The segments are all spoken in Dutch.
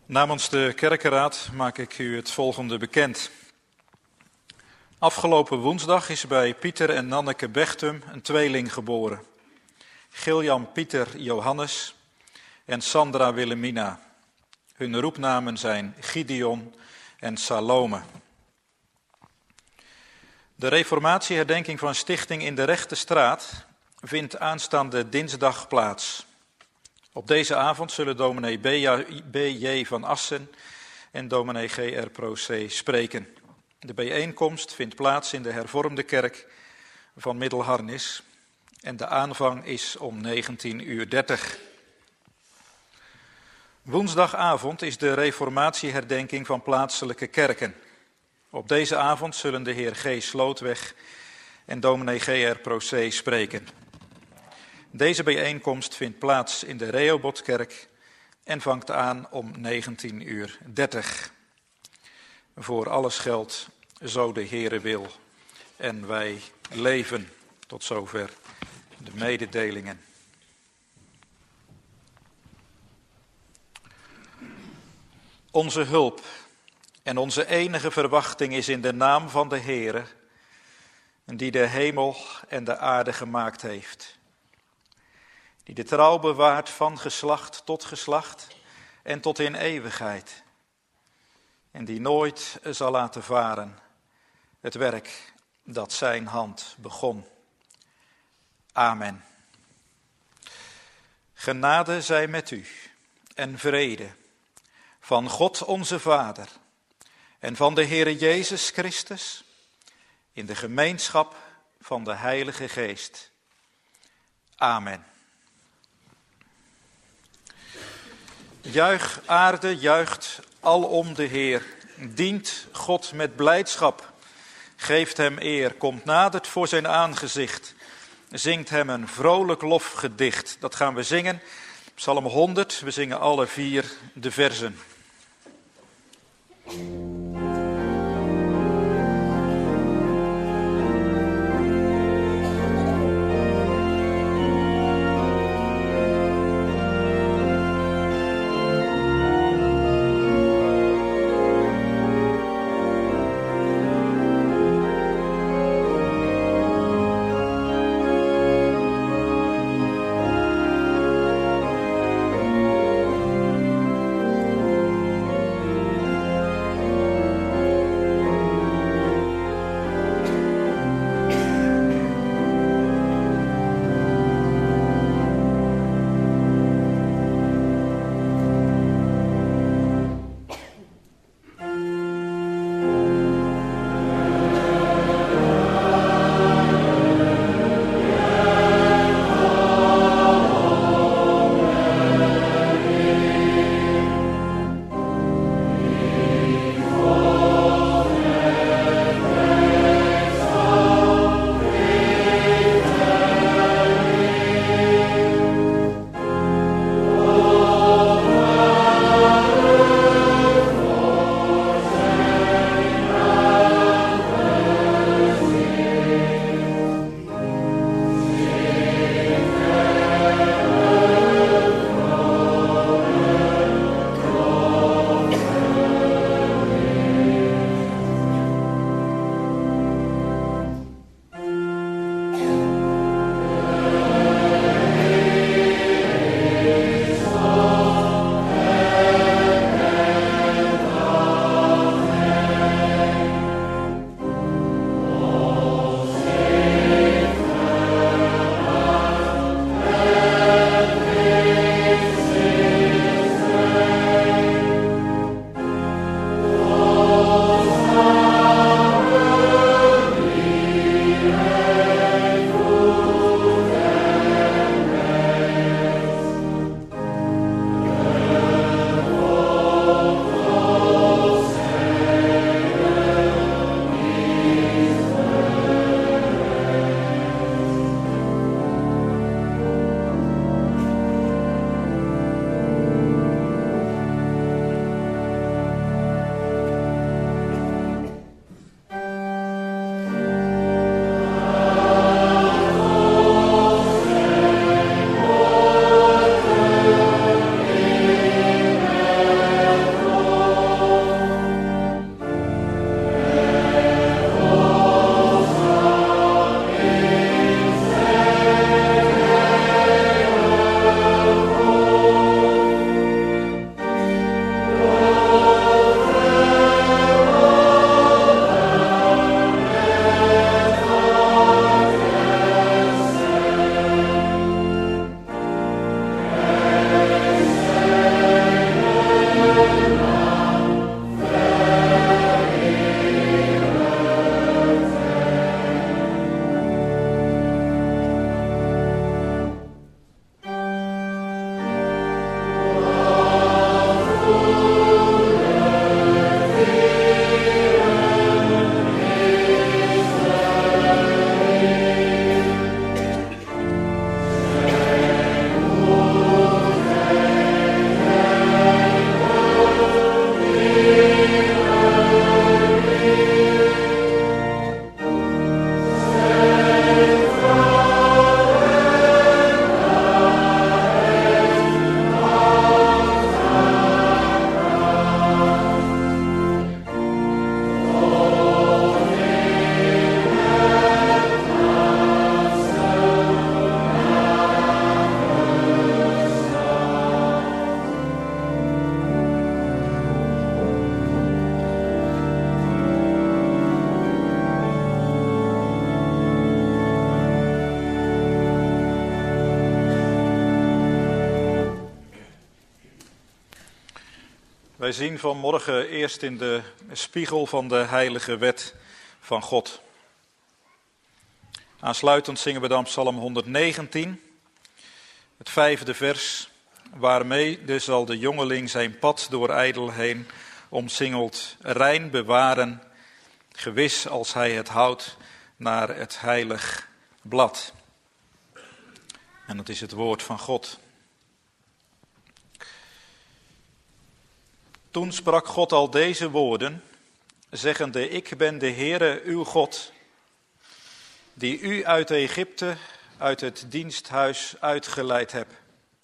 Namens de kerkenraad maak ik u het volgende bekend. Afgelopen woensdag is bij Pieter en Nanneke Bechtum een tweeling geboren. Giljan Pieter Johannes en Sandra Wilhelmina. Hun roepnamen zijn Gideon en Salome. De reformatieherdenking van Stichting in de Rechte Straat vindt aanstaande dinsdag plaats. Op deze avond zullen dominee B.J. van Assen en dominee G.R. Procé spreken. De bijeenkomst vindt plaats in de hervormde kerk van Middelharnis en de aanvang is om 19:30. Woensdagavond is de reformatieherdenking van plaatselijke kerken. Op deze avond zullen de heer G. Slootweg en dominee G.R. Procé spreken. Deze bijeenkomst vindt plaats in de Rehobothkerk en vangt aan om 19:30. Voor alles geldt, zo de Heere wil. En wij leven. Tot zover de mededelingen. Onze hulp en onze enige verwachting is in de naam van de Heere, die de hemel en de aarde gemaakt heeft. Die de trouw bewaart van geslacht tot geslacht en tot in eeuwigheid. En die nooit zal laten varen het werk dat zijn hand begon. Amen. Genade zij met u en vrede van God onze Vader en van de Heere Jezus Christus in de gemeenschap van de Heilige Geest. Amen. Juich aarde, juicht alom de Heer. Dient God met blijdschap. Geeft hem eer, komt nadert voor zijn aangezicht. Zingt hem een vrolijk lofgedicht. Dat gaan we zingen. Psalm 100, we zingen alle 4 de verzen. Wij zien vanmorgen eerst in de spiegel van de heilige wet van God. Aansluitend zingen we dan Psalm 119, het 5e vers. Waarmee zal de jongeling zijn pad door ijdel heen omsingeld rein bewaren, gewis als hij het houdt naar het heilig blad. En dat is het woord van God. Toen sprak God al deze woorden, zeggende: Ik ben de Heere uw God, die u uit Egypte, uit het diensthuis uitgeleid heb.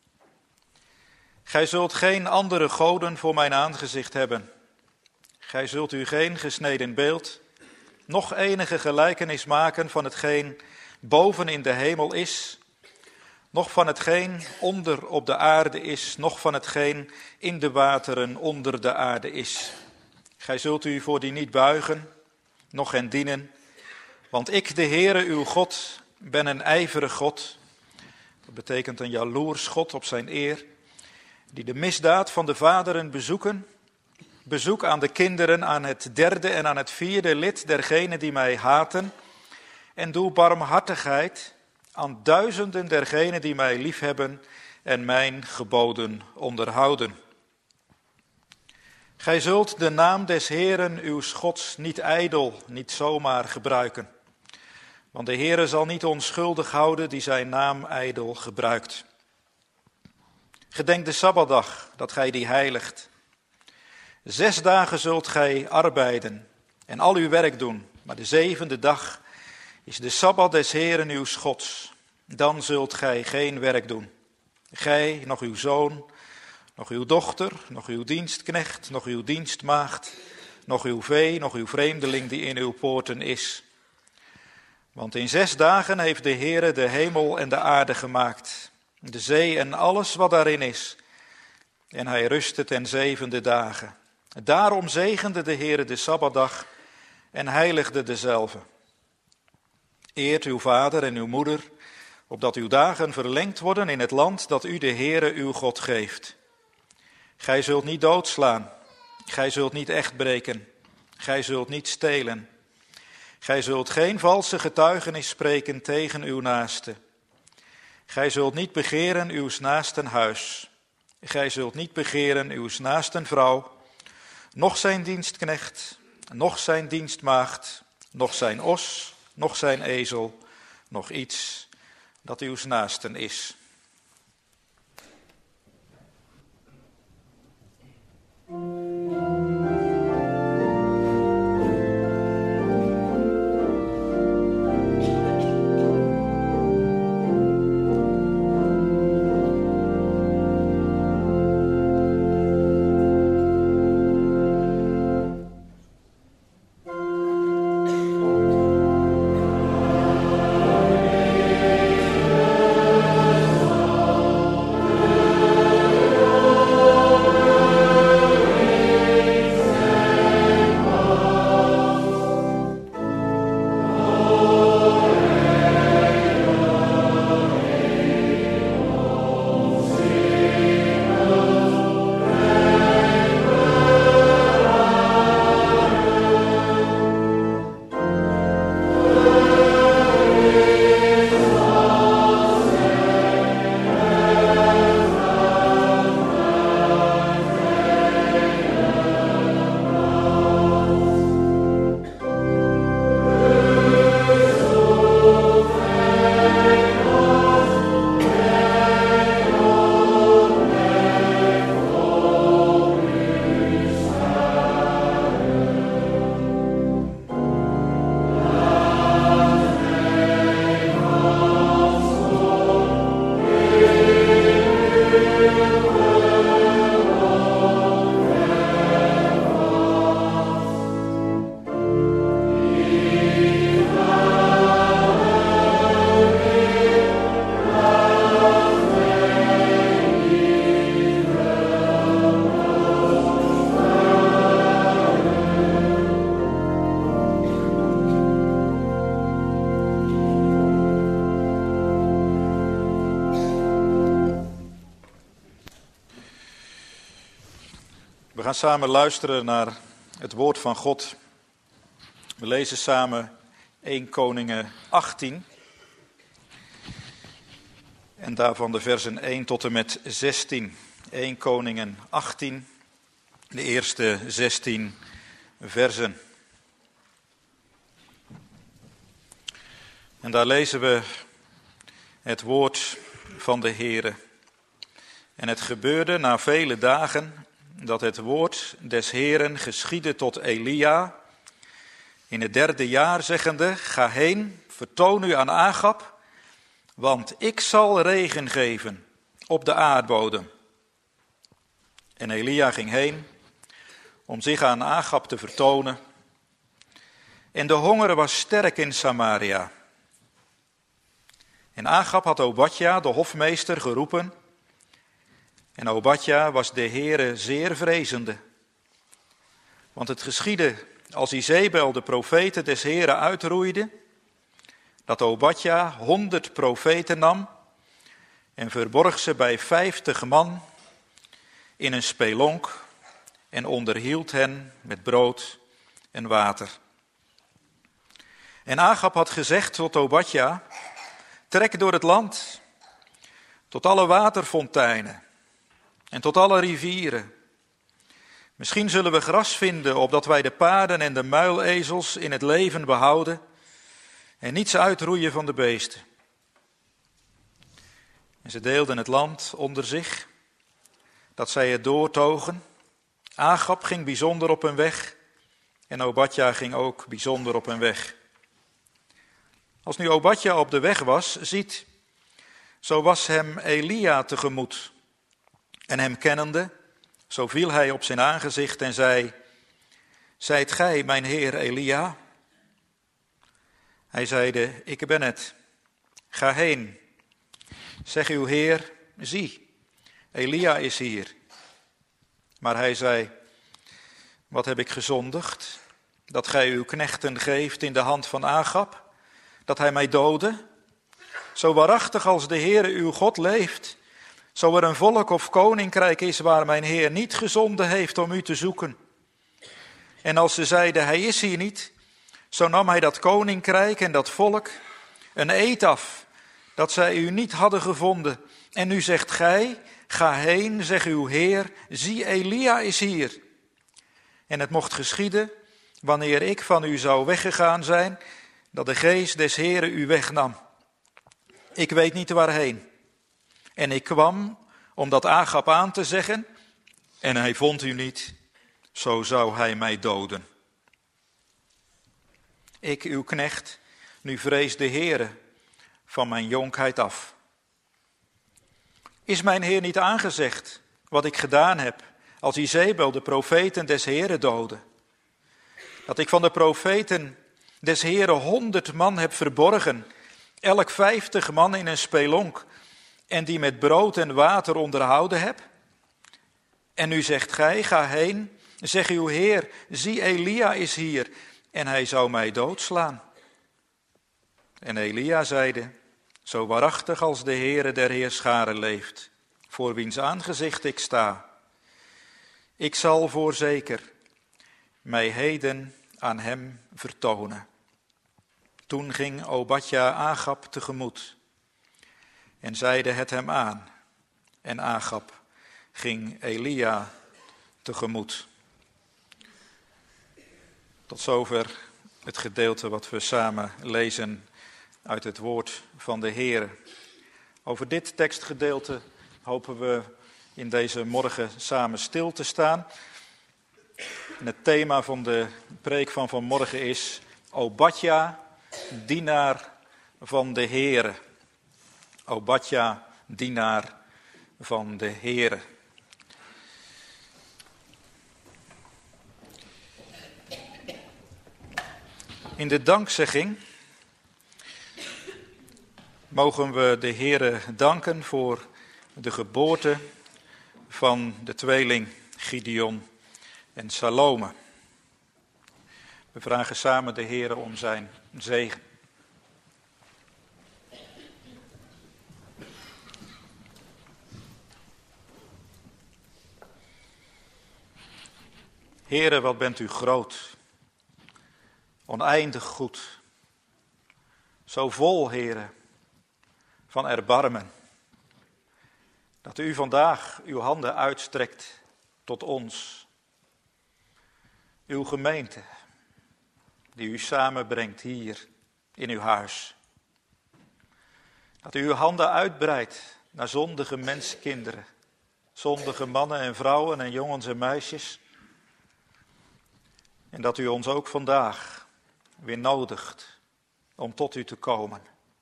Gij zult geen andere goden voor mijn aangezicht hebben. Gij zult u geen gesneden beeld, noch enige gelijkenis maken van hetgeen boven in de hemel is, noch van hetgeen onder op de aarde is, noch van hetgeen in de wateren onder de aarde is. Gij zult u voor die niet buigen, noch hen dienen, want ik, de Heere uw God, ben een ijverig God. Dat betekent een jaloers God op zijn eer, die de misdaad van de vaderen bezoek aan de kinderen, aan het 3e en aan het 4e lid dergenen die mij haten, en doe barmhartigheid aan duizenden dergenen die mij liefhebben en mijn geboden onderhouden. Gij zult de naam des Heeren uws Gods niet ijdel, niet zomaar gebruiken. Want de Heere zal niet onschuldig houden die zijn naam ijdel gebruikt. Gedenk de Sabbatdag, dat gij die heiligt. 6 dagen zult gij arbeiden en al uw werk doen, maar de 7e dag is de Sabbat des Heeren uws Gods. Dan zult gij geen werk doen. Gij, nog uw zoon, nog uw dochter, nog uw dienstknecht, nog uw dienstmaagd, nog uw vee, nog uw vreemdeling die in uw poorten is. Want in 6 dagen heeft de Heere de hemel en de aarde gemaakt, de zee en alles wat daarin is. En hij rustte ten 7e dagen. Daarom zegende de Heere de Sabbatdag en heiligde dezelve. Eert uw vader en uw moeder, opdat uw dagen verlengd worden in het land dat u de Heere uw God geeft. Gij zult niet doodslaan, gij zult niet echtbreken, gij zult niet stelen. Gij zult geen valse getuigenis spreken tegen uw naaste. Gij zult niet begeren uws naasten huis. Gij zult niet begeren uws naasten vrouw, noch zijn dienstknecht, noch zijn dienstmaagd, noch zijn os, noch zijn ezel, noch iets dat uws naasten is. We gaan samen luisteren naar het woord van God. We lezen samen 1 Koningen 18 en daarvan de versen 1 tot en met 16. 1 Koningen 18, de eerste 16 versen. En daar lezen we het woord van de Heere. En het gebeurde na vele dagen dat het woord des Heeren geschiedde tot Elia in het 3e jaar, zeggende: Ga heen, vertoon u aan Agab, want ik zal regen geven op de aardbodem. En Elia ging heen om zich aan Agab te vertonen. En de honger was sterk in Samaria. En Agab had Obadja, de hofmeester, geroepen. En Obadja was de Heere zeer vrezende. Want het geschiedde, als Izebel de profeten des Heere uitroeide, dat Obadja 100 profeten nam en verborg ze bij 50 man in een spelonk en onderhield hen met brood en water. En Agab had gezegd tot Obadja: Trek door het land, tot alle waterfonteinen en tot alle rivieren. Misschien zullen we gras vinden, opdat wij de paarden en de muilezels in het leven behouden en niets uitroeien van de beesten. En ze deelden het land onder zich, dat zij het doortogen. Agab ging bijzonder op hun weg en Obadja ging ook bijzonder op hun weg. Als nu Obadja op de weg was, ziet, zo was hem Elia tegemoet. En hem kennende, zo viel hij op zijn aangezicht en zei: Zijt gij mijn heer Elia? Hij zeide: Ik ben het. Ga heen. Zeg uw heer: Zie, Elia is hier. Maar hij zei: Wat heb ik gezondigd, dat gij uw knechten geeft in de hand van Agab, dat hij mij dode? Zo waarachtig als de Heere uw God leeft, zo er een volk of koninkrijk is waar mijn Heer niet gezonden heeft om u te zoeken. En als ze zeiden: Hij is hier niet, zo nam hij dat koninkrijk en dat volk een eed af, dat zij u niet hadden gevonden. En nu zegt gij: Ga heen, zeg uw Heer, zie, Elia is hier. En het mocht geschieden, wanneer ik van u zou weggegaan zijn, dat de geest des Heeren u wegnam. Ik weet niet waarheen. En ik kwam om dat Agab aan te zeggen, en hij vond u niet, zo zou hij mij doden. Ik, uw knecht, nu vrees de Heere van mijn jonkheid af. Is mijn Heer niet aangezegd wat ik gedaan heb, als Izebel de profeten des Heeren doodde? Dat ik van de profeten des Heeren 100 man heb verborgen, elk 50 man in een spelonk, en die met brood en water onderhouden heb? En nu zegt gij: Ga heen, zeg uw Heer, zie, Elia is hier, en hij zou mij doodslaan. En Elia zeide: Zo waarachtig als de Heere der Heerscharen leeft, voor wiens aangezicht ik sta, ik zal voorzeker mij heden aan hem vertonen. Toen ging Obadja Agab tegemoet en zeide het hem aan. En Agab ging Elia tegemoet. Tot zover het gedeelte wat we samen lezen uit het woord van de Heer. Over dit tekstgedeelte hopen we in deze morgen samen stil te staan. En het thema van de preek van vanmorgen is: Obadja, dienaar van de Heere. Obadja, dienaar van de Heere. In de dankzegging mogen we de Heere danken voor de geboorte van de tweeling Gideon en Salome. We vragen samen de Heere om zijn zegen. Heere, wat bent u groot, oneindig goed, zo vol, Heere, van erbarmen, dat u vandaag uw handen uitstrekt tot ons, uw gemeente, die u samenbrengt hier in uw huis. Dat u uw handen uitbreidt naar zondige menskinderen, zondige mannen en vrouwen en jongens en meisjes. En dat u ons ook vandaag weer nodigt om tot u te komen.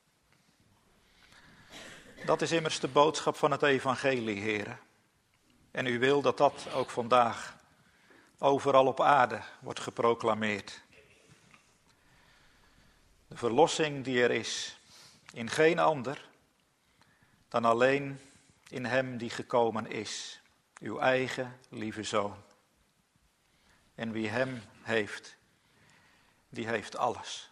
Dat is immers de boodschap van het evangelie, Heere. En u wil dat dat ook vandaag overal op aarde wordt geproclameerd. De verlossing die er is, in geen ander dan alleen in hem die gekomen is, uw eigen lieve Zoon. En wie hem heeft, die heeft alles.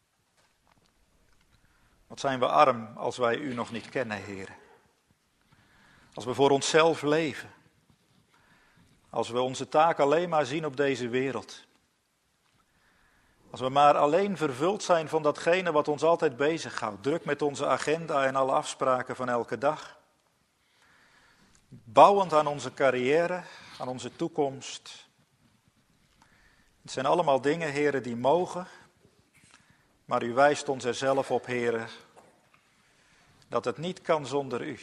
Wat zijn we arm als wij u nog niet kennen, Heere. Als we voor onszelf leven. Als we onze taak alleen maar zien op deze wereld. Als we maar alleen vervuld zijn van datgene wat ons altijd bezighoudt. Druk met onze agenda en alle afspraken van elke dag. Bouwend aan onze carrière, aan onze toekomst. Het zijn allemaal dingen, Heere, die mogen. Maar u wijst ons er zelf op, Heere, dat het niet kan zonder u.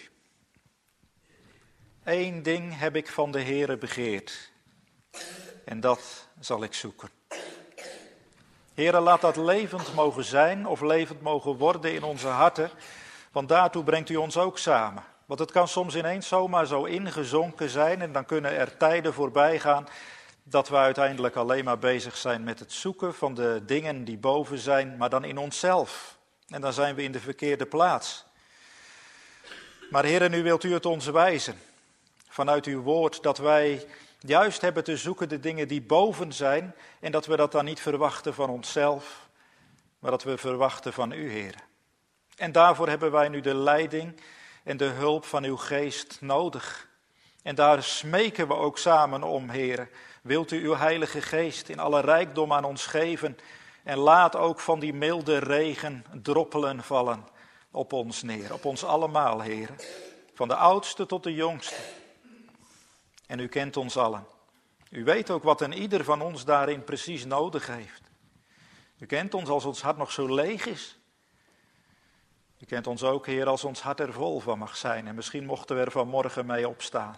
Eén ding heb ik van de Heere begeerd. En dat zal ik zoeken. Heere, laat dat levend mogen zijn of levend mogen worden in onze harten. Want daartoe brengt u ons ook samen. Want het kan soms ineens zomaar zo ingezonken zijn en dan kunnen er tijden voorbij gaan dat we uiteindelijk alleen maar bezig zijn met het zoeken van de dingen die boven zijn, maar dan in onszelf. En dan zijn we in de verkeerde plaats. Maar Heere, nu wilt u het ons wijzen, vanuit uw woord, dat wij juist hebben te zoeken de dingen die boven zijn en dat we dat dan niet verwachten van onszelf, maar dat we verwachten van u, Heere. En daarvoor hebben wij nu de leiding en de hulp van uw geest nodig. En daar smeken we ook samen om, Heere. Wilt u uw heilige geest in alle rijkdom aan ons geven en laat ook van die milde regen droppelen vallen op ons neer, op ons allemaal, Heere. Van de oudste tot de jongste. En u kent ons allen. U weet ook wat een ieder van ons daarin precies nodig heeft. U kent ons als ons hart nog zo leeg is. U kent ons ook, Heer, als ons hart er vol van mag zijn. En misschien mochten we er vanmorgen mee opstaan.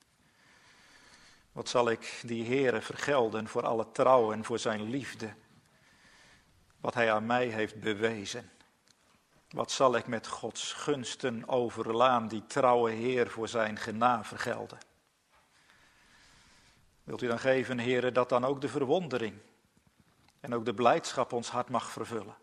Wat zal ik die Heere vergelden voor alle trouw en voor zijn liefde. Wat hij aan mij heeft bewezen. Wat zal ik met Gods gunsten overlaan die trouwe Heer voor zijn genade vergelden. Wilt u dan geven, Heere, dat dan ook de verwondering en ook de blijdschap ons hart mag vervullen.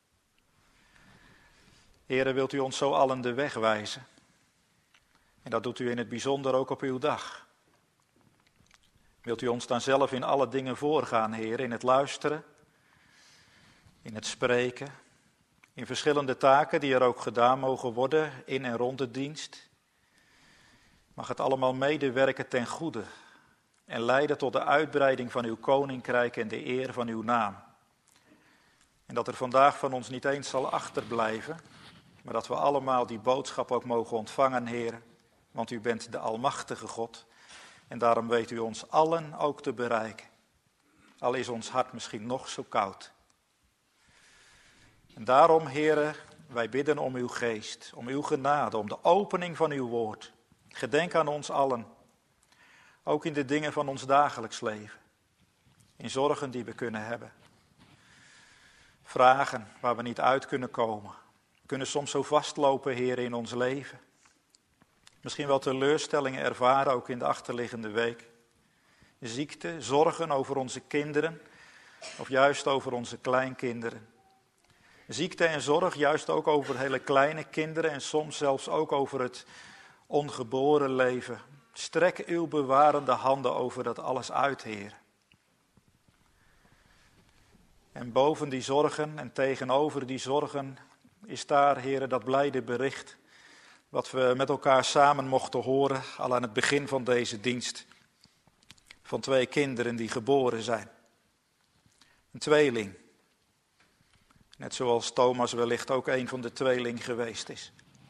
Heere, wilt u ons zo allen de weg wijzen. En dat doet u in het bijzonder ook op uw dag. Wilt u ons dan zelf in alle dingen voorgaan, Heere, in het luisteren, in het spreken, in verschillende taken die er ook gedaan mogen worden in en rond de dienst. Mag het allemaal medewerken ten goede en leiden tot de uitbreiding van uw koninkrijk en de eer van uw naam. En dat er vandaag van ons niet eens zal achterblijven, maar dat we allemaal die boodschap ook mogen ontvangen, Heer. Want u bent de almachtige God en daarom weet u ons allen ook te bereiken. Al is ons hart misschien nog zo koud. En daarom, Heere, wij bidden om uw geest, om uw genade, om de opening van uw woord. Gedenk aan ons allen, ook in de dingen van ons dagelijks leven, in zorgen die we kunnen hebben. Vragen waar we niet uit kunnen komen. We kunnen soms zo vastlopen, Heer, in ons leven. Misschien wel teleurstellingen ervaren, ook in de achterliggende week. Ziekte, zorgen over onze kinderen, of juist over onze kleinkinderen. Ziekte en zorg, juist ook over hele kleine kinderen en soms zelfs ook over het ongeboren leven. Strek uw bewarende handen over dat alles uit, Heer. En boven die zorgen en tegenover die zorgen is daar, Heer, dat blijde bericht wat we met elkaar samen mochten horen, al aan het begin van deze dienst. van 2 kinderen die geboren zijn. Een tweeling. Net zoals Thomas wellicht ook een van de tweeling geweest is.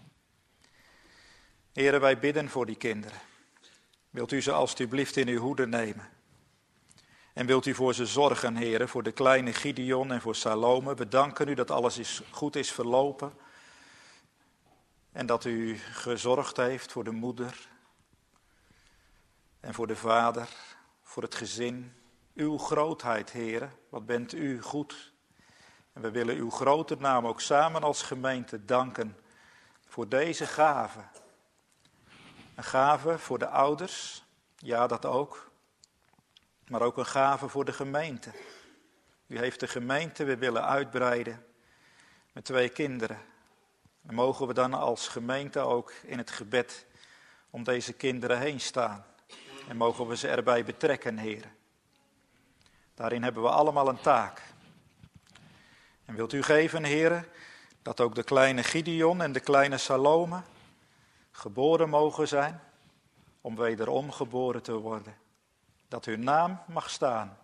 Heren, wij bidden voor die kinderen. Wilt u ze alstublieft in uw hoede nemen? En wilt u voor ze zorgen, heren, voor de kleine Gideon en voor Salome. We danken u dat alles goed is verlopen. En dat u gezorgd heeft voor de moeder en voor de vader, voor het gezin. Uw grootheid, heren, wat bent u goed. En we willen uw grote naam ook samen als gemeente danken voor deze gave. Een gave voor de ouders, ja dat ook. Maar ook een gave voor de gemeente. U heeft de gemeente weer willen uitbreiden met 2 kinderen. En mogen we dan als gemeente ook in het gebed om deze kinderen heen staan. En mogen we ze erbij betrekken, heren. Daarin hebben we allemaal een taak. En wilt u geven, heren, dat ook de kleine Gideon en de kleine Salome geboren mogen zijn om wederom geboren te worden. Dat hun naam mag staan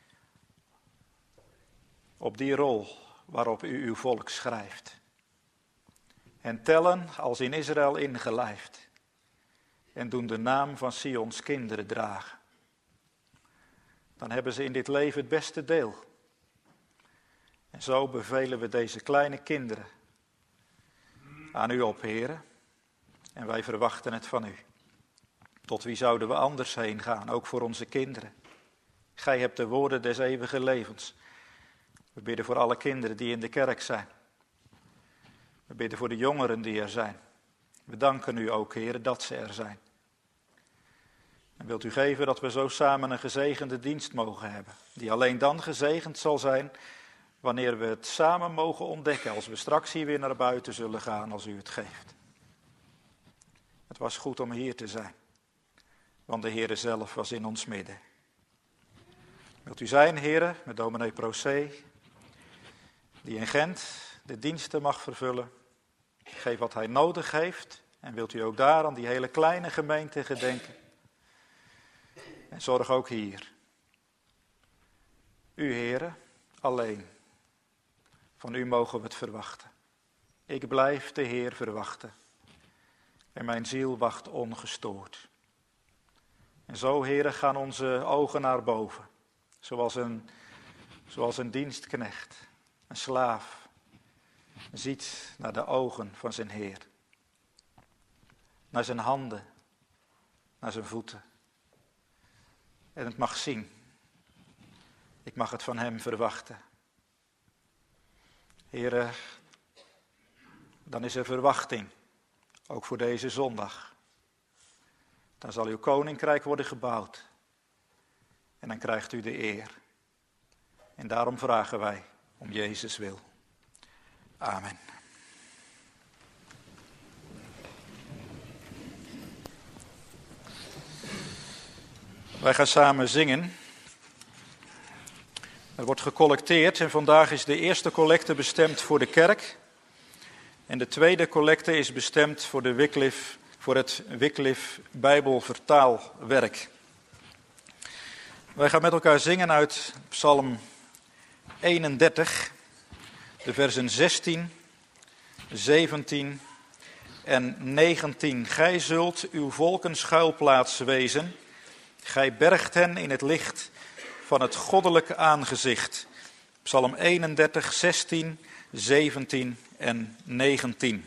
op die rol waarop u uw volk schrijft. En tellen als in Israël ingelijfd. En doen de naam van Sions kinderen dragen. Dan hebben ze in dit leven het beste deel. En zo bevelen we deze kleine kinderen aan u op, heren. En wij verwachten het van u. Tot wie zouden we anders heen gaan, ook voor onze kinderen? Gij hebt de woorden des eeuwige levens. We bidden voor alle kinderen die in de kerk zijn. We bidden voor de jongeren die er zijn. We danken u ook, heren, dat ze er zijn. En wilt u geven dat we zo samen een gezegende dienst mogen hebben. Die alleen dan gezegend zal zijn wanneer we het samen mogen ontdekken. Als we straks hier weer naar buiten zullen gaan als u het geeft. Het was goed om hier te zijn. Want de Heere zelf was in ons midden. Wilt u zijn, Heere, met dominee Procé, die in Gent de diensten mag vervullen. Geef wat hij nodig heeft. En wilt u ook daar aan die hele kleine gemeente gedenken. En zorg ook hier. U, Heere, alleen. Van u mogen we het verwachten. Ik blijf de Heer verwachten. En mijn ziel wacht ongestoord. En zo, Heere, gaan onze ogen naar boven. Zoals een dienstknecht, een slaaf, ziet naar de ogen van zijn Heer. Naar zijn handen, naar zijn voeten. En het mag zien. Ik mag het van hem verwachten. Heere, dan is er verwachting, ook voor deze zondag. Dan zal uw koninkrijk worden gebouwd. En dan krijgt u de eer. En daarom vragen wij om Jezus wil. Amen. Wij gaan samen zingen. Er wordt gecollecteerd en vandaag is de eerste collecte bestemd voor de kerk. En de tweede collecte is bestemd voor het Wycliffe Bijbelvertaalwerk. Wij gaan met elkaar zingen uit Psalm 31, de versen 16, 17 en 19. Gij zult uw volken schuilplaats wezen. Gij bergt hen in het licht van het goddelijke aangezicht. Psalm 31, 16, 17 en 19.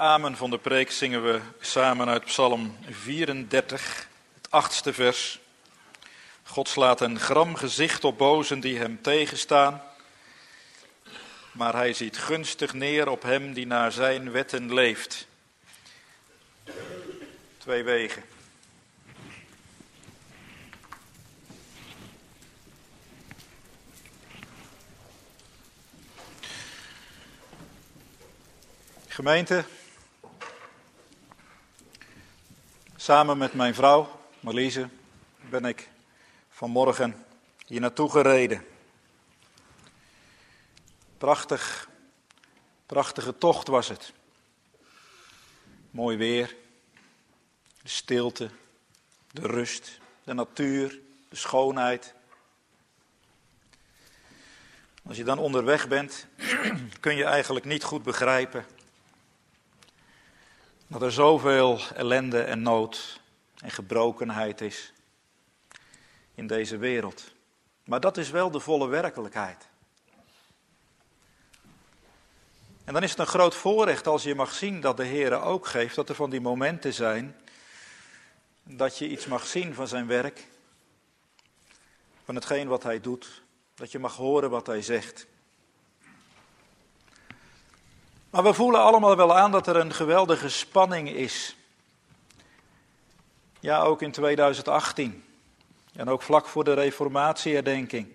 amen van de preek zingen we samen uit Psalm 34, het 8e vers. God slaat een gram gezicht op bozen die hem tegenstaan, maar hij ziet gunstig neer op hem die naar zijn wetten leeft. 2 wegen. Gemeente, samen met mijn vrouw Marliese ben ik vanmorgen hier naartoe gereden. Prachtige tocht was het. Mooi weer, de stilte, de rust, de natuur, de schoonheid. Als je dan onderweg bent, kun je eigenlijk niet goed begrijpen dat er zoveel ellende en nood en gebrokenheid is in deze wereld. Maar dat is wel de volle werkelijkheid. En dan is het een groot voorrecht als je mag zien dat de Heer ook geeft, dat er van die momenten zijn dat je iets mag zien van zijn werk, van hetgeen wat hij doet, dat je mag horen wat hij zegt. Maar we voelen allemaal wel aan dat er een geweldige spanning is. Ja, ook in 2018. En ook vlak voor de reformatieherdenking.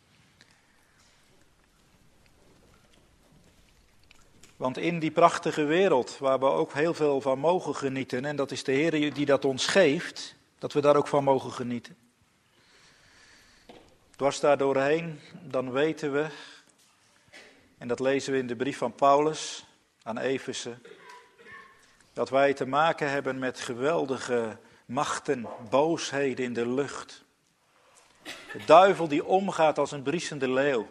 Want in die prachtige wereld, waar we ook heel veel van mogen genieten, en dat is de Heer die dat ons geeft, dat we daar ook van mogen genieten. Dwars daar doorheen, dan weten we, en dat lezen we in de brief van Paulus aan Efeze, dat wij te maken hebben met geweldige machten, boosheden in de lucht. De duivel die omgaat als een briesende leeuw.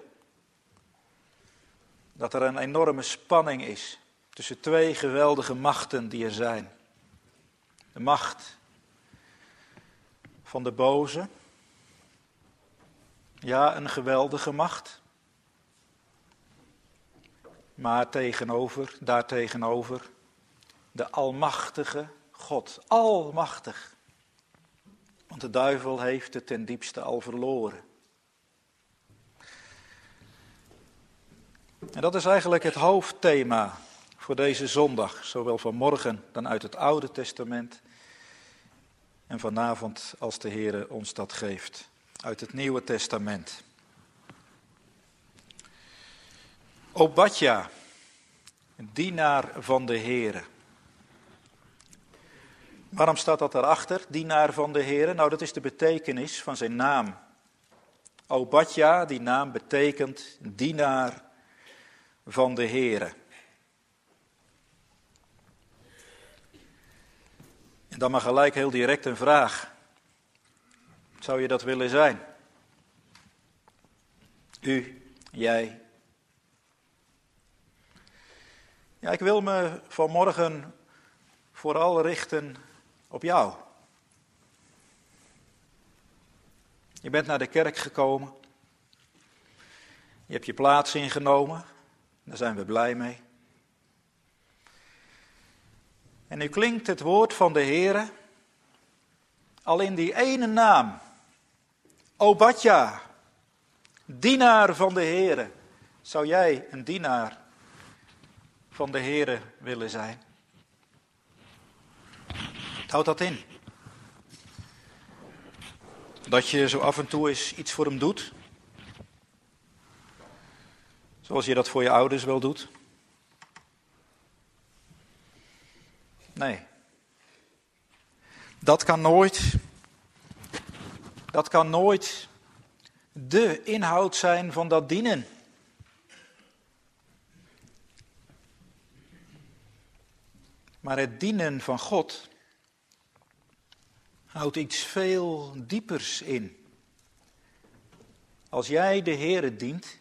Dat er een enorme spanning is tussen 2 geweldige machten die er zijn. De macht van de boze. Ja, een geweldige macht. Maar daartegenover de almachtige God. Almachtig. Want de duivel heeft het ten diepste al verloren. En dat is eigenlijk het hoofdthema voor deze zondag. Zowel vanmorgen dan uit het Oude Testament. En vanavond als de Heer ons dat geeft. Uit het Nieuwe Testament. Obadja, een dienaar van de Heere. Waarom staat dat daarachter, dienaar van de Heere? Nou, dat is de betekenis van zijn naam. Obadja, die naam betekent dienaar van de Heere. En dan maar gelijk heel direct een vraag. Zou je dat willen zijn? U, jij. Ja, ik wil me vanmorgen vooral richten op jou. Je bent naar de kerk gekomen. Je hebt je plaats ingenomen. Daar zijn we blij mee. En nu klinkt het woord van de Heere al in die ene naam. Obadja, dienaar van de Heere. Zou jij een dienaar van de Heere willen zijn? Houd dat in. Dat je zo af en toe eens iets voor hem doet. Zoals je dat voor je ouders wel doet. Nee. Dat kan nooit de inhoud zijn van dat dienen. Maar het dienen van God houdt iets veel diepers in. Als jij de Heere dient,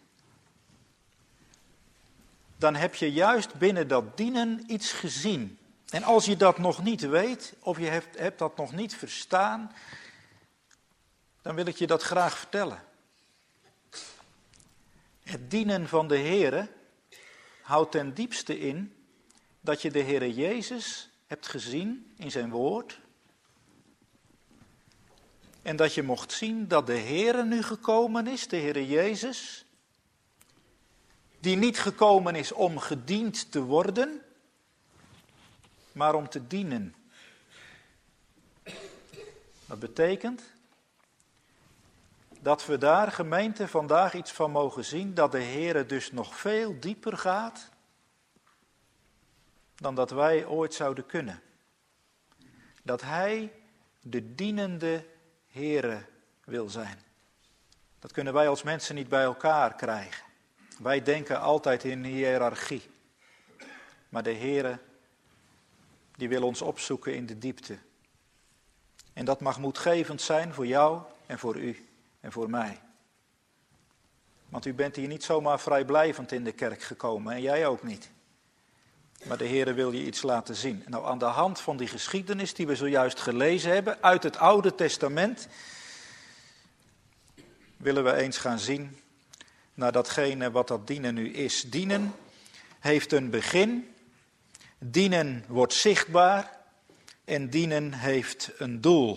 dan heb je juist binnen dat dienen iets gezien. En als je dat nog niet weet, of je hebt dat nog niet verstaan, dan wil ik je dat graag vertellen. Het dienen van de Heere houdt ten diepste in dat je de Heere Jezus hebt gezien in zijn woord. En dat je mocht zien dat de Heere nu gekomen is, de Heere Jezus. Die niet gekomen is om gediend te worden, maar om te dienen. Dat betekent dat we daar, gemeente, vandaag iets van mogen zien, dat de Heere dus nog veel dieper gaat dan dat wij ooit zouden kunnen. Dat Hij de dienende Heere wil zijn. Dat kunnen wij als mensen niet bij elkaar krijgen. Wij denken altijd in hiërarchie. Maar de Heere, die wil ons opzoeken in de diepte. En dat mag moedgevend zijn voor jou en voor u en voor mij. Want u bent hier niet zomaar vrijblijvend in de kerk gekomen en jij ook niet. Maar de Heere wil je iets laten zien. Nou, aan de hand van die geschiedenis die we zojuist gelezen hebben uit het Oude Testament, willen we eens gaan zien naar datgene wat dat dienen nu is. Dienen heeft een begin, dienen wordt zichtbaar en dienen heeft een doel.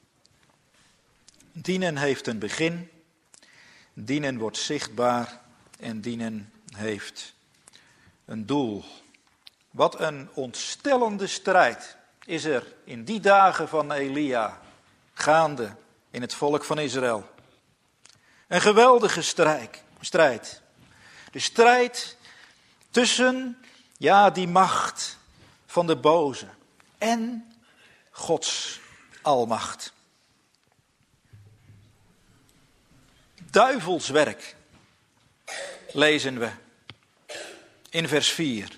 Dienen heeft een begin, dienen wordt zichtbaar en dienen heeft een doel. Wat een ontstellende strijd is er in die dagen van Elia gaande in het volk van Israël. Een geweldige strijd. De strijd tussen, die macht van de boze en Gods almacht. Duivelswerk lezen we in vers 4.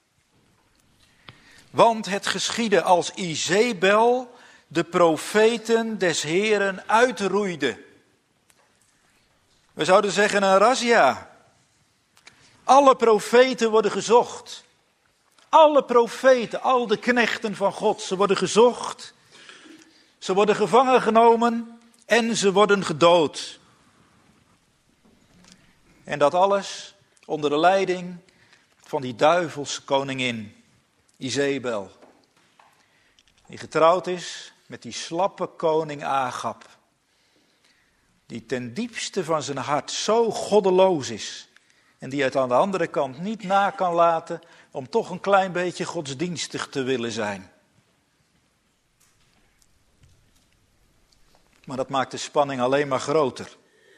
Want het geschiedde als Izebel de profeten des Heeren uitroeide. We zouden zeggen een razzia. Alle profeten worden gezocht. Alle profeten, al de knechten van God, ze worden gezocht. Ze worden gevangen genomen en ze worden gedood. En dat alles onder de leiding van die duivelse koningin, Izebel. Die getrouwd is met die slappe koning Agab. Die ten diepste van zijn hart zo goddeloos is. En die het aan de andere kant niet na kan laten om toch een klein beetje godsdienstig te willen zijn. Maar dat maakt de spanning alleen maar groter.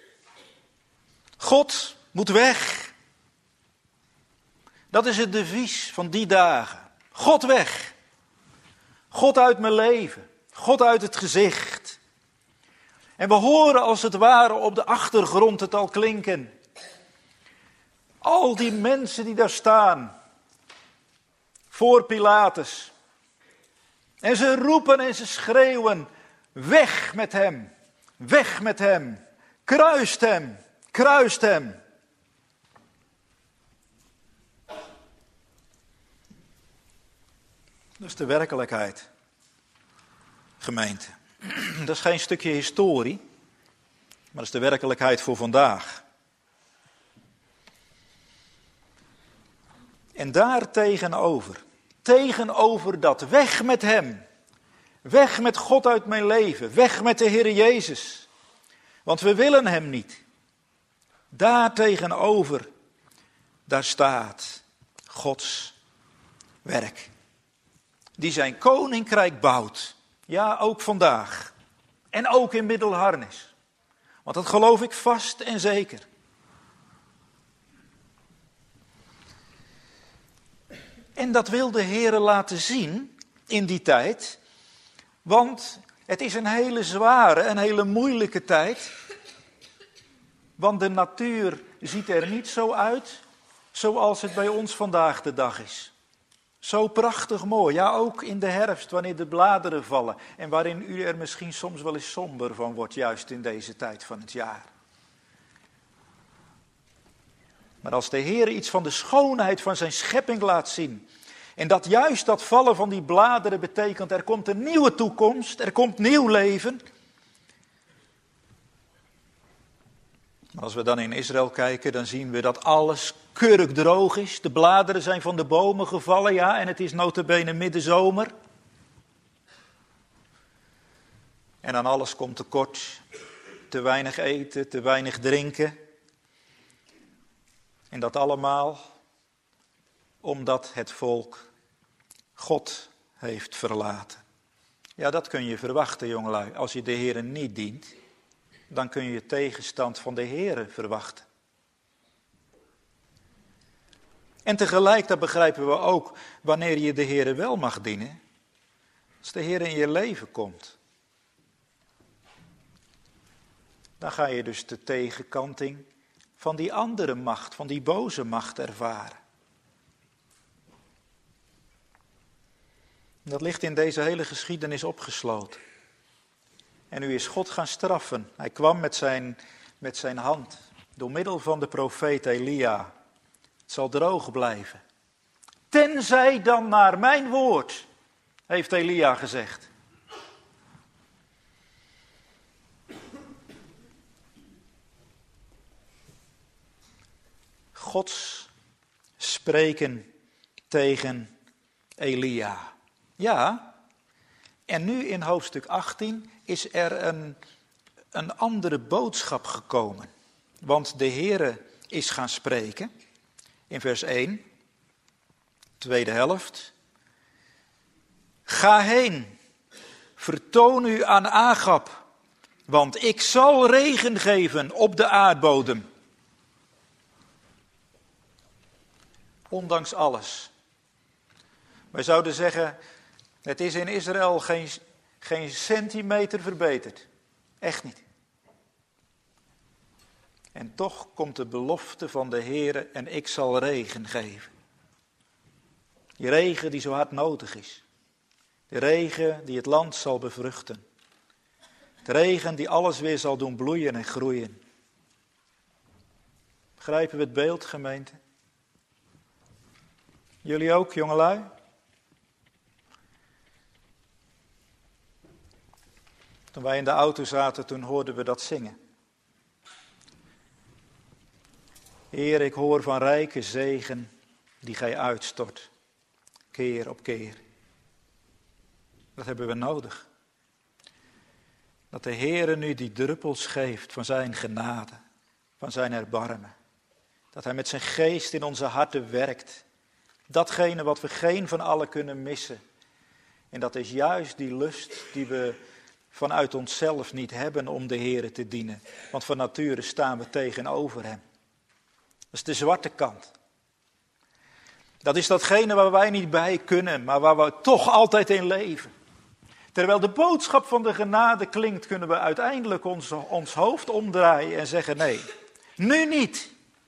God moet weg. Dat is het devies van die dagen. God weg. God uit mijn leven. God uit het gezicht. En we horen als het ware op de achtergrond het al klinken. Al die mensen die daar staan. Voor Pilatus. En ze roepen en ze schreeuwen. Weg met hem. Weg met hem. Kruist hem. Kruist hem. Dat is de werkelijkheid, gemeente. Dat is geen stukje historie, maar dat is de werkelijkheid voor vandaag. En daar tegenover dat weg met hem, weg met God uit mijn leven, weg met de Heere Jezus, want we willen hem niet. Daar tegenover, daar staat Gods werk. Die zijn koninkrijk bouwt. Ja, ook vandaag. En ook in Middelharnis. Want dat geloof ik vast en zeker. En dat wil de Heere laten zien in die tijd. Want het is een hele zware, een hele moeilijke tijd. Want de natuur ziet er niet zo uit zoals het bij ons vandaag de dag is. Zo prachtig mooi, ja ook in de herfst wanneer de bladeren vallen en waarin u er misschien soms wel eens somber van wordt, juist in deze tijd van het jaar. Maar als de Heer iets van de schoonheid van zijn schepping laat zien en dat juist dat vallen van die bladeren betekent er komt een nieuwe toekomst, er komt nieuw leven. Maar als we dan in Israël kijken, dan zien we dat alles kurkdroog is. De bladeren zijn van de bomen gevallen, ja, en het is nota bene middenzomer. En aan alles komt tekort. Te weinig eten, te weinig drinken. En dat allemaal omdat het volk God heeft verlaten. Ja, dat kun je verwachten, jongelui. Als je de Heere niet dient, dan kun je tegenstand van de Heere verwachten. En tegelijk, dat begrijpen we ook, wanneer je de Heere wel mag dienen. Als de Heere in je leven komt. Dan ga je dus de tegenkanting van die andere macht, van die boze macht ervaren. Dat ligt in deze hele geschiedenis opgesloten. En nu is God gaan straffen. Hij kwam met zijn hand, door middel van de profeet Elia. Het zal droog blijven. Tenzij dan naar mijn woord, heeft Elia gezegd. Gods spreken tegen Elia. Ja, en nu in hoofdstuk 18 is er een andere boodschap gekomen. Want de Heere is gaan spreken. In vers 1, tweede helft. Ga heen, vertoon u aan Agab, want ik zal regen geven op de aardbodem. Ondanks alles. Wij zouden zeggen, het is in Israël geen centimeter verbeterd. Echt niet. En toch komt de belofte van de Heere en ik zal regen geven. Die regen die zo hard nodig is. De regen die het land zal bevruchten. De regen die alles weer zal doen bloeien en groeien. Begrijpen we het beeld, gemeente? Jullie ook, jongelui? Toen wij in de auto zaten, toen hoorden we dat zingen. Heer, ik hoor van rijke zegen die gij uitstort, keer op keer. Dat hebben we nodig. Dat de Heere nu die druppels geeft van zijn genade, van zijn erbarmen. Dat hij met zijn geest in onze harten werkt. Datgene wat we geen van allen kunnen missen. En dat is juist die lust die we vanuit onszelf niet hebben om de Heere te dienen. Want van nature staan we tegenover hem. Dat is de zwarte kant. Dat is datgene waar wij niet bij kunnen, maar waar we toch altijd in leven. Terwijl de boodschap van de genade klinkt, kunnen we uiteindelijk ons hoofd omdraaien en zeggen nee, nu niet.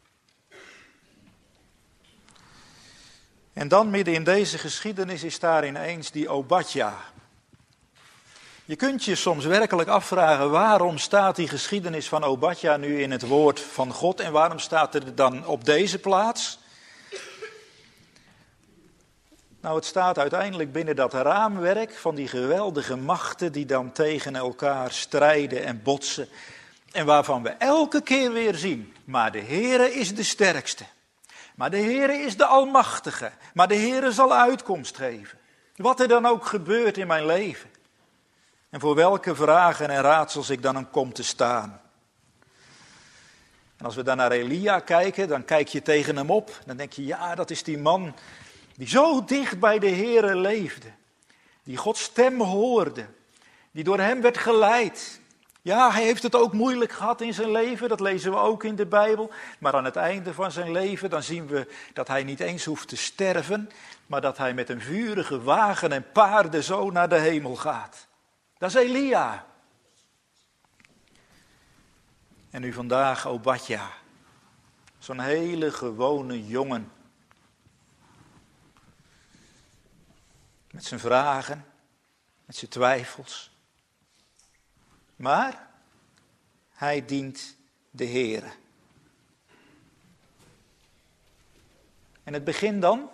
En dan midden in deze geschiedenis is daar ineens die Obadja. Je kunt je soms werkelijk afvragen, waarom staat die geschiedenis van Obadja nu in het woord van God en waarom staat er dan op deze plaats? Nou, het staat uiteindelijk binnen dat raamwerk van die geweldige machten die dan tegen elkaar strijden en botsen. En waarvan we elke keer weer zien, maar de Heere is de sterkste. Maar de Heere is de Almachtige. Maar de Heere zal uitkomst geven. Wat er dan ook gebeurt in mijn leven. En voor welke vragen en raadsels ik dan kom te staan. En als we dan naar Elia kijken, dan kijk je tegen hem op. Dan denk je, ja, dat is die man die zo dicht bij de Heere leefde. Die Gods stem hoorde. Die door hem werd geleid. Ja, hij heeft het ook moeilijk gehad in zijn leven, dat lezen we ook in de Bijbel. Maar aan het einde van zijn leven, dan zien we dat hij niet eens hoeft te sterven, maar dat hij met een vurige wagen en paarden zo naar de hemel gaat. Dat is Elia. En nu vandaag Obadja, zo'n hele gewone jongen. Met zijn vragen, met zijn twijfels. Maar hij dient de Heere. En het begin dan?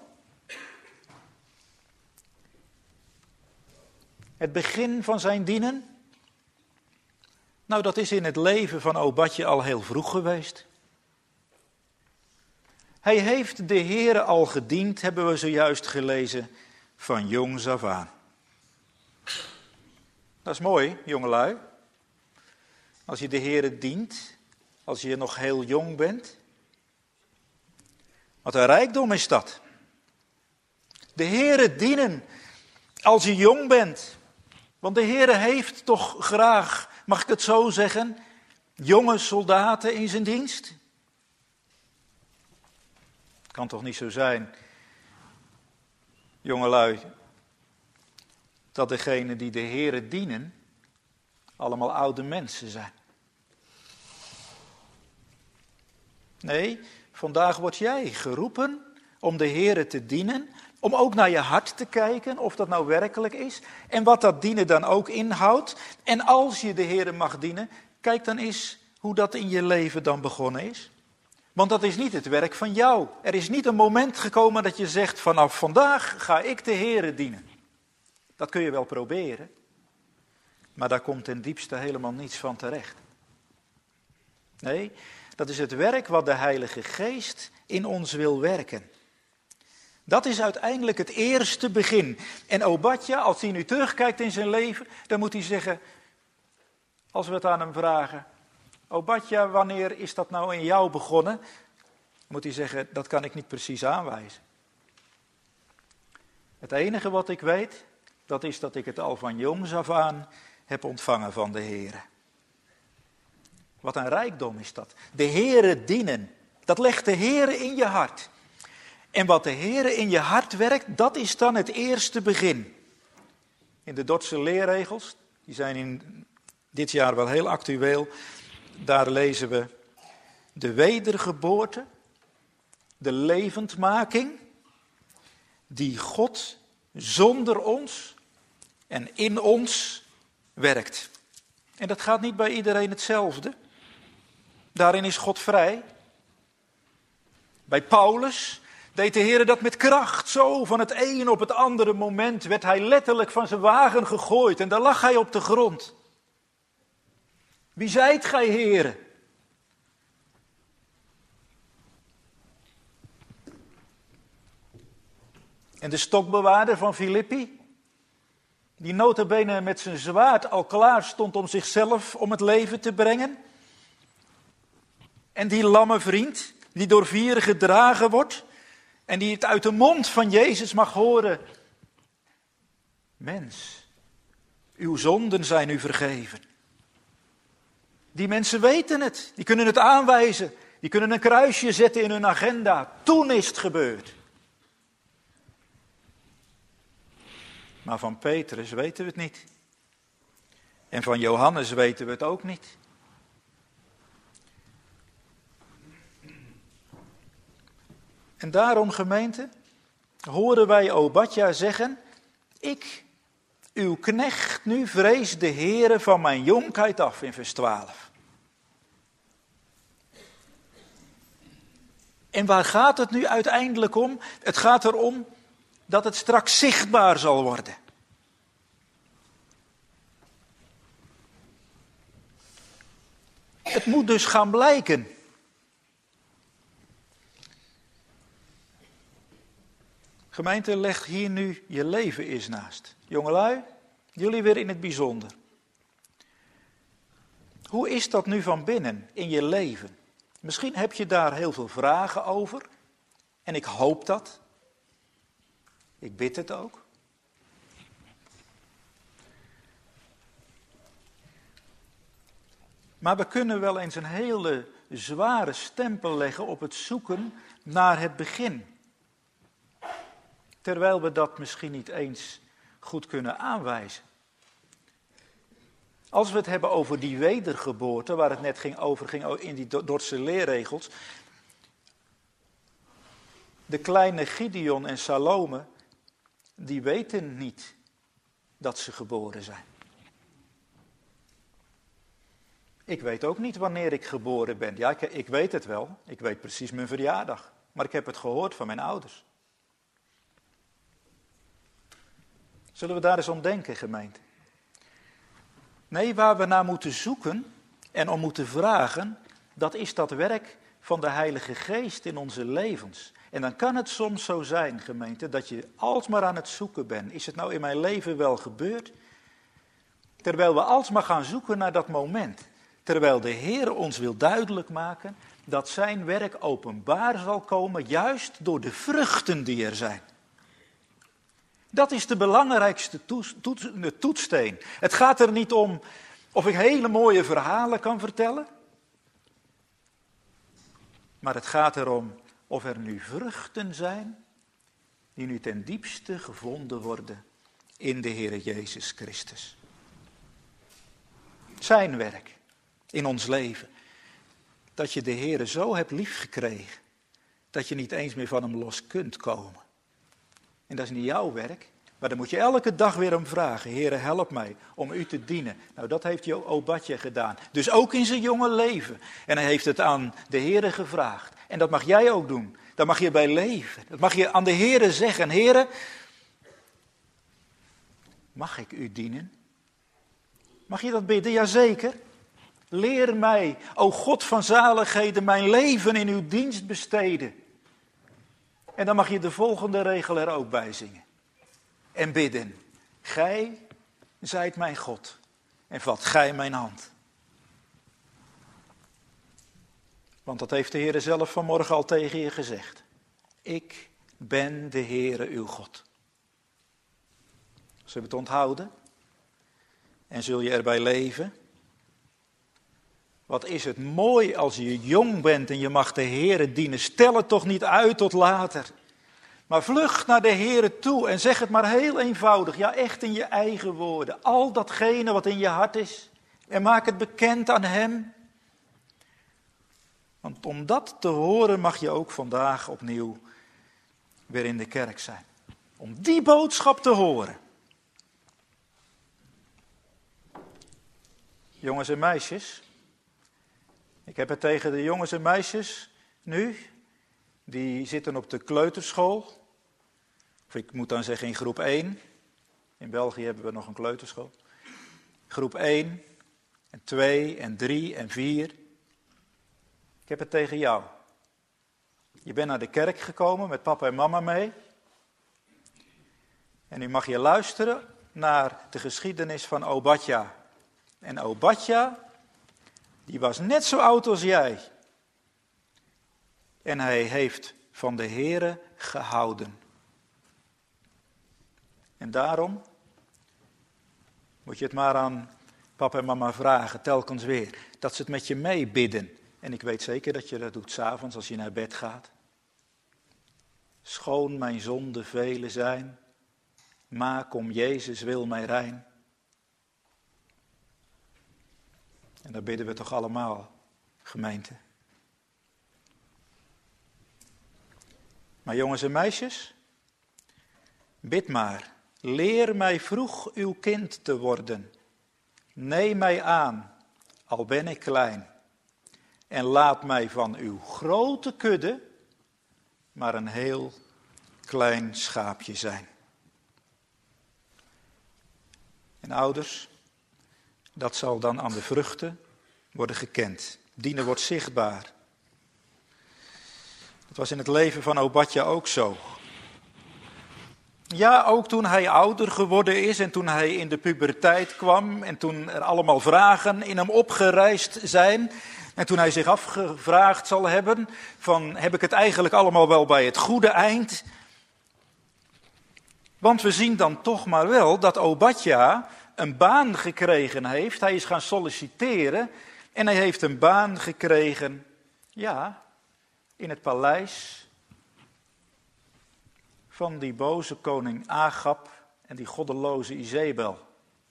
Het begin van zijn dienen? Nou, dat is in het leven van Obadja al heel vroeg geweest. Hij heeft de Heere al gediend, hebben we zojuist gelezen, van jongs af aan. Dat is mooi, jongelui. Als je de Heere dient, als je nog heel jong bent. Wat een rijkdom is dat. De Heere dienen als je jong bent. Want de Heere heeft toch graag, mag ik het zo zeggen, jonge soldaten in zijn dienst? Het kan toch niet zo zijn, jongelui, dat degenen die de Heere dienen allemaal oude mensen zijn. Nee, vandaag word jij geroepen om de Heere te dienen, om ook naar je hart te kijken of dat nou werkelijk is en wat dat dienen dan ook inhoudt. En als je de Heere mag dienen, kijk dan eens hoe dat in je leven dan begonnen is. Want dat is niet het werk van jou. Er is niet een moment gekomen dat je zegt, vanaf vandaag ga ik de Heere dienen. Dat kun je wel proberen, maar daar komt ten diepste helemaal niets van terecht. Nee, dat is het werk wat de Heilige Geest in ons wil werken. Dat is uiteindelijk het eerste begin. En Obadja, als hij nu terugkijkt in zijn leven, dan moet hij zeggen, als we het aan hem vragen, Obadja, wanneer is dat nou in jou begonnen? Dan moet hij zeggen, dat kan ik niet precies aanwijzen. Het enige wat ik weet, dat is dat ik het al van jongs af aan heb ontvangen van de Heere. Wat een rijkdom is dat. De Heere dienen, dat legt de Heere in je hart. En wat de Heere in je hart werkt, dat is dan het eerste begin. In de Dordtse leerregels, die zijn in dit jaar wel heel actueel, daar lezen we de wedergeboorte, de levendmaking, die God zonder ons en in ons werkt. En dat gaat niet bij iedereen hetzelfde. Daarin is God vrij. Bij Paulus deed de Heer dat met kracht. Zo van het een op het andere moment werd hij letterlijk van zijn wagen gegooid. En daar lag hij op de grond. Wie zijt gij, Heere? En de stokbewaarder van Filippi, die nota bene met zijn zwaard al klaar stond om zichzelf om het leven te brengen. En die lamme vriend, die door 4 gedragen wordt en die het uit de mond van Jezus mag horen. Mens, uw zonden zijn u vergeven. Die mensen weten het, die kunnen het aanwijzen, die kunnen een kruisje zetten in hun agenda. Toen is het gebeurd. Maar van Petrus weten we het niet. En van Johannes weten we het ook niet. En daarom, gemeente, horen wij Obadja zeggen, ik, uw knecht, nu vrees de Heere van mijn jonkheid af, in vers 12. En waar gaat het nu uiteindelijk om? Het gaat erom dat het straks zichtbaar zal worden. Het moet dus gaan blijken. Gemeente, leg hier nu je leven eens naast. Jongelui, jullie weer in het bijzonder. Hoe is dat nu van binnen in je leven? Misschien heb je daar heel veel vragen over. En ik hoop dat. Ik bid het ook. Maar we kunnen wel eens een hele zware stempel leggen op het zoeken naar het begin. Terwijl we dat misschien niet eens goed kunnen aanwijzen. Als we het hebben over die wedergeboorte, waar het net ging in die Dordtse leerregels. De kleine Gideon en Salome, die weten niet dat ze geboren zijn. Ik weet ook niet wanneer ik geboren ben. Ja, ik weet het wel. Ik weet precies mijn verjaardag. Maar ik heb het gehoord van mijn ouders. Zullen we daar eens om denken, gemeente? Nee, waar we naar moeten zoeken, en om moeten vragen, dat is dat werk van de Heilige Geest in onze levens. En dan kan het soms zo zijn, gemeente, dat je alsmaar aan het zoeken bent. Is het nou in mijn leven wel gebeurd? Terwijl we alsmaar gaan zoeken naar dat moment. Terwijl de Heer ons wil duidelijk maken dat zijn werk openbaar zal komen, juist door de vruchten die er zijn. Dat is de belangrijkste toetssteen. Het gaat er niet om of ik hele mooie verhalen kan vertellen. Maar het gaat erom of er nu vruchten zijn die nu ten diepste gevonden worden in de Heer Jezus Christus. Zijn werk in ons leven. Dat je de Heer zo hebt liefgekregen dat je niet eens meer van hem los kunt komen. En dat is niet jouw werk, maar dan moet je elke dag weer om vragen. Heere, help mij om u te dienen. Nou, dat heeft Obadja gedaan. Dus ook in zijn jonge leven. En hij heeft het aan de Heere gevraagd. En dat mag jij ook doen. Daar mag je bij leven. Dat mag je aan de Heere zeggen. Heere, mag ik u dienen? Mag je dat bidden? Jazeker. Leer mij, o God van zaligheden, mijn leven in uw dienst besteden. En dan mag je de volgende regel er ook bij zingen. En bidden. Gij zijt mijn God. En vat gij mijn hand. Want dat heeft de Heer zelf vanmorgen al tegen je gezegd. Ik ben de Heere uw God. Zullen we het onthouden? En zul je erbij leven? Wat is het mooi als je jong bent en je mag de Heere dienen. Stel het toch niet uit tot later. Maar vlucht naar de Heere toe en zeg het maar heel eenvoudig. Ja, echt in je eigen woorden. Al datgene wat in je hart is. En maak het bekend aan hem. Want om dat te horen mag je ook vandaag opnieuw weer in de kerk zijn. Om die boodschap te horen. Jongens en meisjes. Ik heb het tegen de jongens en meisjes nu. Die zitten op de kleuterschool. Of ik moet dan zeggen in groep 1. In België hebben we nog een kleuterschool. Groep 1 en 2 en 3 en 4. Ik heb het tegen jou. Je bent naar de kerk gekomen met papa en mama mee. En nu mag je luisteren naar de geschiedenis van Obadja. En Obadja, die was net zo oud als jij. En hij heeft van de Heere gehouden. En daarom moet je het maar aan papa en mama vragen, telkens weer. Dat ze het met je meebidden. En ik weet zeker dat je dat doet 's avonds als je naar bed gaat. Schoon mijn zonden vele zijn. Maak om Jezus wil mij rein. En dat bidden we toch allemaal, gemeente. Maar jongens en meisjes, bid maar. Leer mij vroeg uw kind te worden. Neem mij aan, al ben ik klein. En laat mij van uw grote kudde maar een heel klein schaapje zijn. En ouders, dat zal dan aan de vruchten worden gekend. Dienen wordt zichtbaar. Dat was in het leven van Obadja ook zo. Ja, ook toen hij ouder geworden is en toen hij in de puberteit kwam en toen er allemaal vragen in hem opgerijst zijn en toen hij zich afgevraagd zal hebben van heb ik het eigenlijk allemaal wel bij het goede eind? Want we zien dan toch maar wel dat Obadja een baan gekregen heeft. Hij is gaan solliciteren en hij heeft een baan gekregen, ja, in het paleis van die boze koning Agab en die goddeloze Izebel.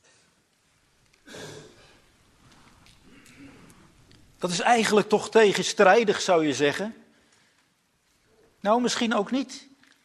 Dat is eigenlijk toch tegenstrijdig, zou je zeggen. Nou, misschien ook niet.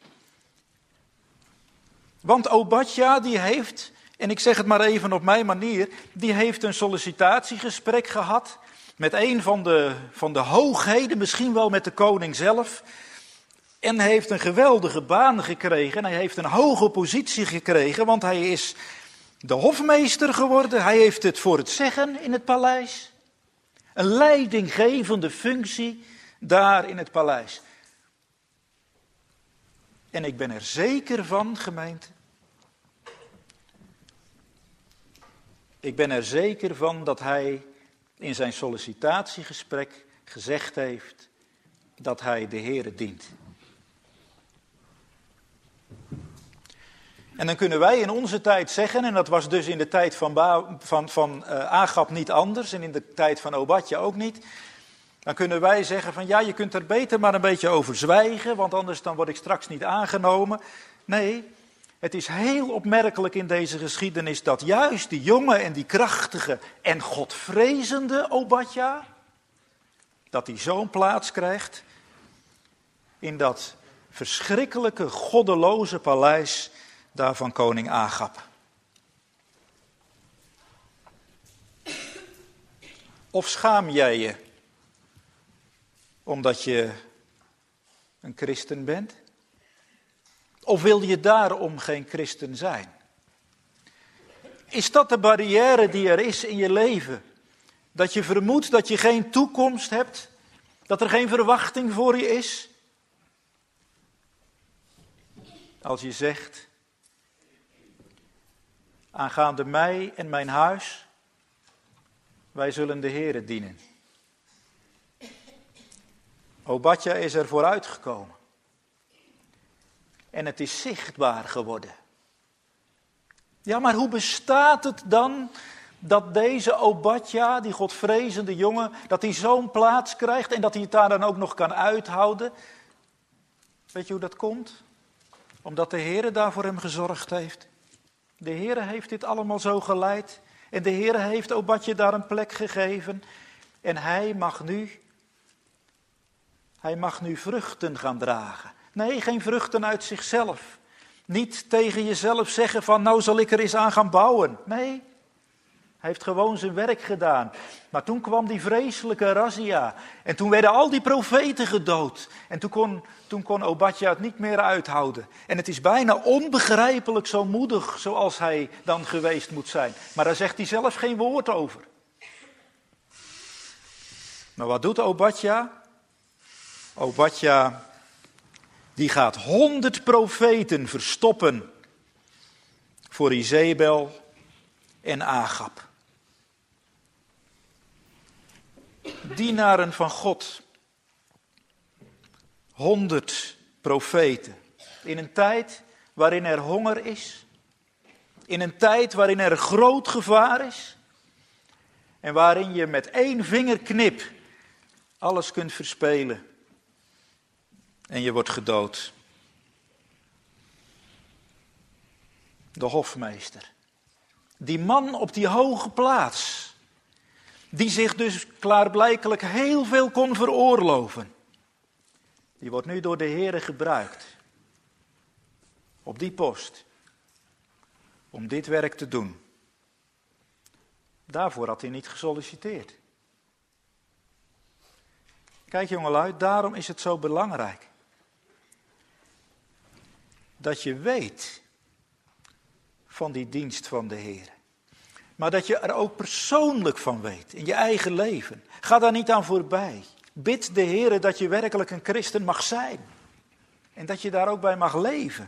Want Obadja die heeft, en ik zeg het maar even op mijn manier, die heeft een sollicitatiegesprek gehad met een van de hoogheden, misschien wel met de koning zelf. En hij heeft een geweldige baan gekregen en hij heeft een hoge positie gekregen, want hij is de hofmeester geworden. Hij heeft het voor het zeggen in het paleis. Een leidinggevende functie daar in het paleis. En ik ben er zeker van, gemeente. Ik ben er zeker van dat hij in zijn sollicitatiegesprek gezegd heeft dat hij de Heere dient. En dan kunnen wij in onze tijd zeggen, en dat was dus in de tijd van Agab niet anders en in de tijd van Obadja ook niet. Dan kunnen wij zeggen van ja, je kunt er beter maar een beetje over zwijgen, want anders dan word ik straks niet aangenomen. Nee, het is heel opmerkelijk in deze geschiedenis dat juist die jonge en die krachtige en godvrezende Obadja, dat hij zo'n plaats krijgt in dat verschrikkelijke, goddeloze paleis daar van koning Agab. Of schaam jij je omdat je een christen bent? Of wil je daarom geen christen zijn? Is dat de barrière die er is in je leven? Dat je vermoedt dat je geen toekomst hebt? Dat er geen verwachting voor je is? Als je zegt, aangaande mij en mijn huis, wij zullen de Heere dienen. Obadja is er vooruitgekomen. En het is zichtbaar geworden. Ja, maar hoe bestaat het dan dat deze Obadja, die godvrezende jongen, dat hij zo'n plaats krijgt en dat hij het daar dan ook nog kan uithouden? Weet je hoe dat komt? Omdat de Heere daar voor hem gezorgd heeft. De Heere heeft dit allemaal zo geleid. En de Heere heeft Obadja daar een plek gegeven. En hij mag nu vruchten gaan dragen. Nee, geen vruchten uit zichzelf. Niet tegen jezelf zeggen van nou zal ik er eens aan gaan bouwen. Nee, hij heeft gewoon zijn werk gedaan. Maar toen kwam die vreselijke razzia. En toen werden al die profeten gedood. En toen kon Obadja het niet meer uithouden. En het is bijna onbegrijpelijk zo moedig zoals hij dan geweest moet zijn. Maar daar zegt hij zelf geen woord over. Maar wat doet Obadja? Obadja, die gaat 100 profeten verstoppen voor Izebel en Agab. Dienaren van God. 100 profeten. In een tijd waarin er honger is. In een tijd waarin er groot gevaar is. En waarin je met 1 vingerknip alles kunt verspelen. En je wordt gedood. De hofmeester. Die man op die hoge plaats. Die zich dus klaarblijkelijk heel veel kon veroorloven. Die wordt nu door de Heere gebruikt. Op die post. Om dit werk te doen. Daarvoor had hij niet gesolliciteerd. Kijk jongelui, daarom is het zo belangrijk. Dat je weet van die dienst van de Heer. Maar dat je er ook persoonlijk van weet, in je eigen leven. Ga daar niet aan voorbij. Bid de Heer dat je werkelijk een christen mag zijn. En dat je daar ook bij mag leven.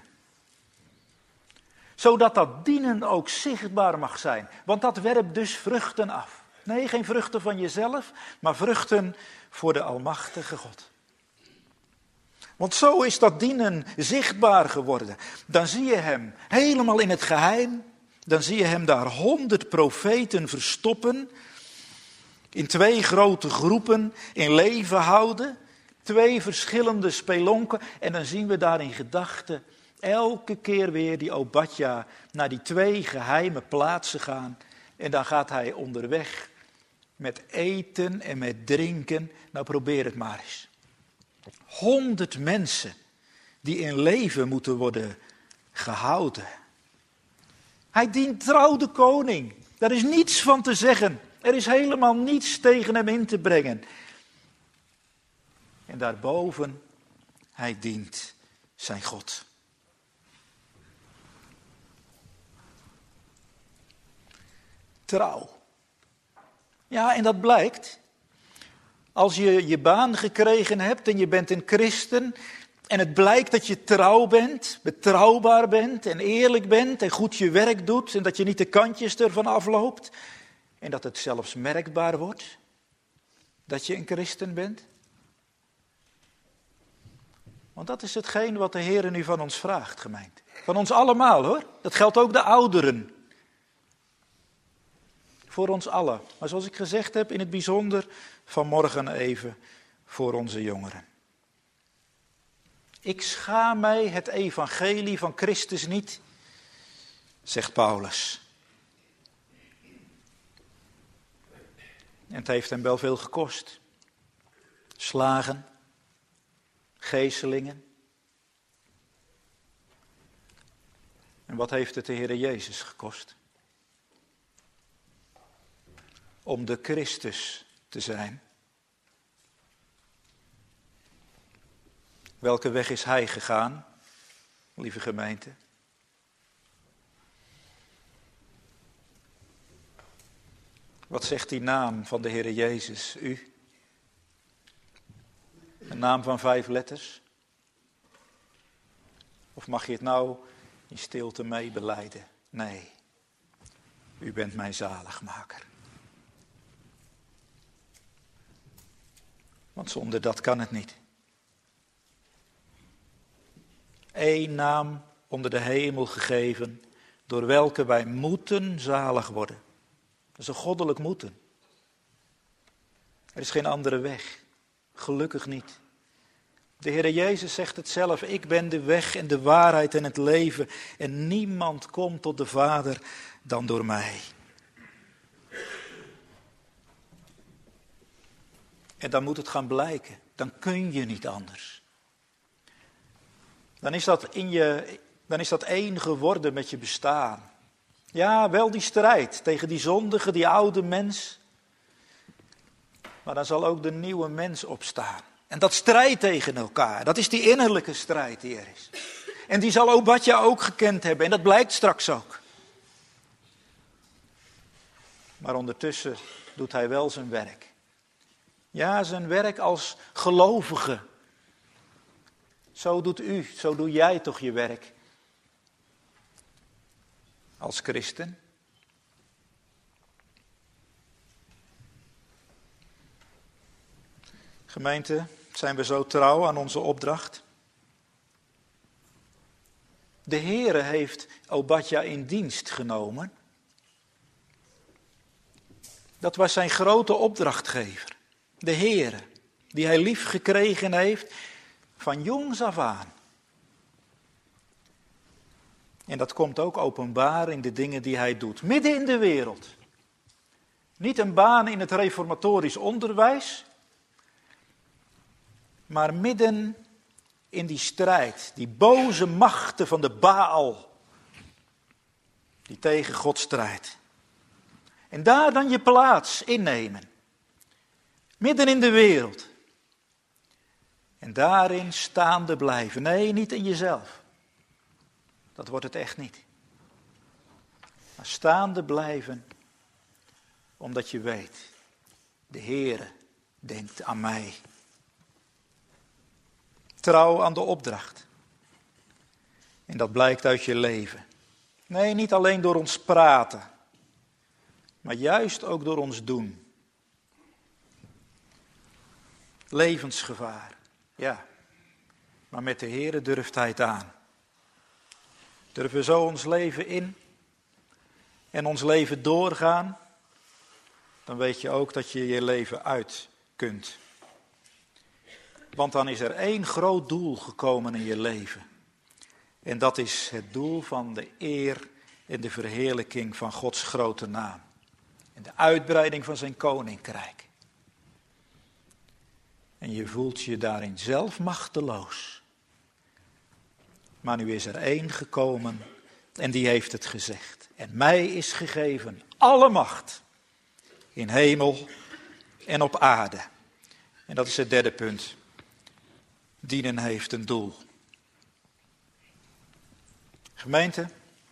Zodat dat dienen ook zichtbaar mag zijn. Want dat werpt dus vruchten af. Nee, geen vruchten van jezelf, maar vruchten voor de Almachtige God. Want zo is dat dienen zichtbaar geworden. Dan zie je hem helemaal in het geheim. Dan zie je hem daar 100 profeten verstoppen. In 2 grote groepen in leven houden. 2 verschillende spelonken. En dan zien we daar in gedachten elke keer weer die Obadja naar die 2 geheime plaatsen gaan. En dan gaat hij onderweg met eten en met drinken. Nou, probeer het maar eens. 100 mensen die in leven moeten worden gehouden. Hij dient trouw de koning. Daar is niets van te zeggen. Er is helemaal niets tegen hem in te brengen. En daarboven, hij dient zijn God. Trouw. Ja, en dat blijkt Als je je baan gekregen hebt en je bent een christen en het blijkt dat je trouw bent, betrouwbaar bent en eerlijk bent en goed je werk doet en dat je niet de kantjes ervan afloopt en dat het zelfs merkbaar wordt dat je een christen bent. Want dat is hetgeen wat de Heer nu van ons vraagt, gemeente. Van ons allemaal hoor, dat geldt ook de ouderen. Voor ons allen. Maar zoals ik gezegd heb, in het bijzonder vanmorgen even voor onze jongeren. Ik schaam mij het evangelie van Christus niet, zegt Paulus. En het heeft hem wel veel gekost. Slagen, geeselingen. En wat heeft het de Heere Jezus gekost? Om de Christus te zijn. Welke weg is hij gegaan, lieve gemeente? Wat zegt die naam van de Heere Jezus, u? Een naam van 5 letters? Of mag je het nou in stilte mee belijden? Nee, u bent mijn zaligmaker. Want zonder dat kan het niet. Eén naam onder de hemel gegeven, door welke wij moeten zalig worden. Dat is een goddelijk moeten. Er is geen andere weg. Gelukkig niet. De Heere Jezus zegt het zelf, ik ben de weg en de waarheid en het leven. En niemand komt tot de Vader dan door mij. En dan moet het gaan blijken. Dan kun je niet anders. Dan is dat één geworden met je bestaan. Ja, wel die strijd tegen die zondige, die oude mens. Maar dan zal ook de nieuwe mens opstaan. En dat strijd tegen elkaar, dat is die innerlijke strijd die er is. En die zal Obadja ook gekend hebben en dat blijkt straks ook. Maar ondertussen doet hij wel zijn werk. Ja, zijn werk als gelovige. Zo doet u, zo doe jij toch je werk. Als christen. Gemeente, zijn we zo trouw aan onze opdracht? De Heere heeft Obadja in dienst genomen. Dat was zijn grote opdrachtgever. De Heere, die hij lief gekregen heeft van jongs af aan. En dat komt ook openbaar in de dingen die hij doet. Midden in de wereld. Niet een baan in het reformatorisch onderwijs. Maar midden in die strijd. Die boze machten van de Baal. Die tegen God strijdt. En daar dan je plaats innemen. Midden in de wereld. En daarin staande blijven. Nee, niet in jezelf. Dat wordt het echt niet. Maar staande blijven, omdat je weet, de Heere denkt aan mij. Trouw aan de opdracht. En dat blijkt uit je leven. Nee, niet alleen door ons praten, maar juist ook door ons doen. Levensgevaar, ja. Maar met de Heere durft hij het aan. Durven we zo ons leven in en ons leven doorgaan, dan weet je ook dat je je leven uit kunt. Want dan is er één groot doel gekomen in je leven. En dat is het doel van de eer en de verheerlijking van Gods grote naam. En de uitbreiding van zijn koninkrijk. En je voelt je daarin zelf machteloos. Maar nu is er één gekomen en die heeft het gezegd. En mij is gegeven alle macht in hemel en op aarde. En dat is het derde punt. Dienen heeft een doel. Gemeente,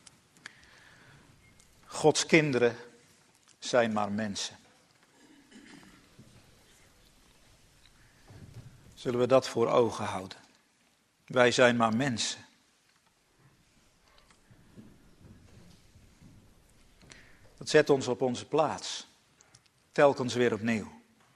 Gods kinderen zijn maar mensen. Zullen we dat voor ogen houden? Wij zijn maar mensen. Dat zet ons op onze plaats. Telkens weer opnieuw.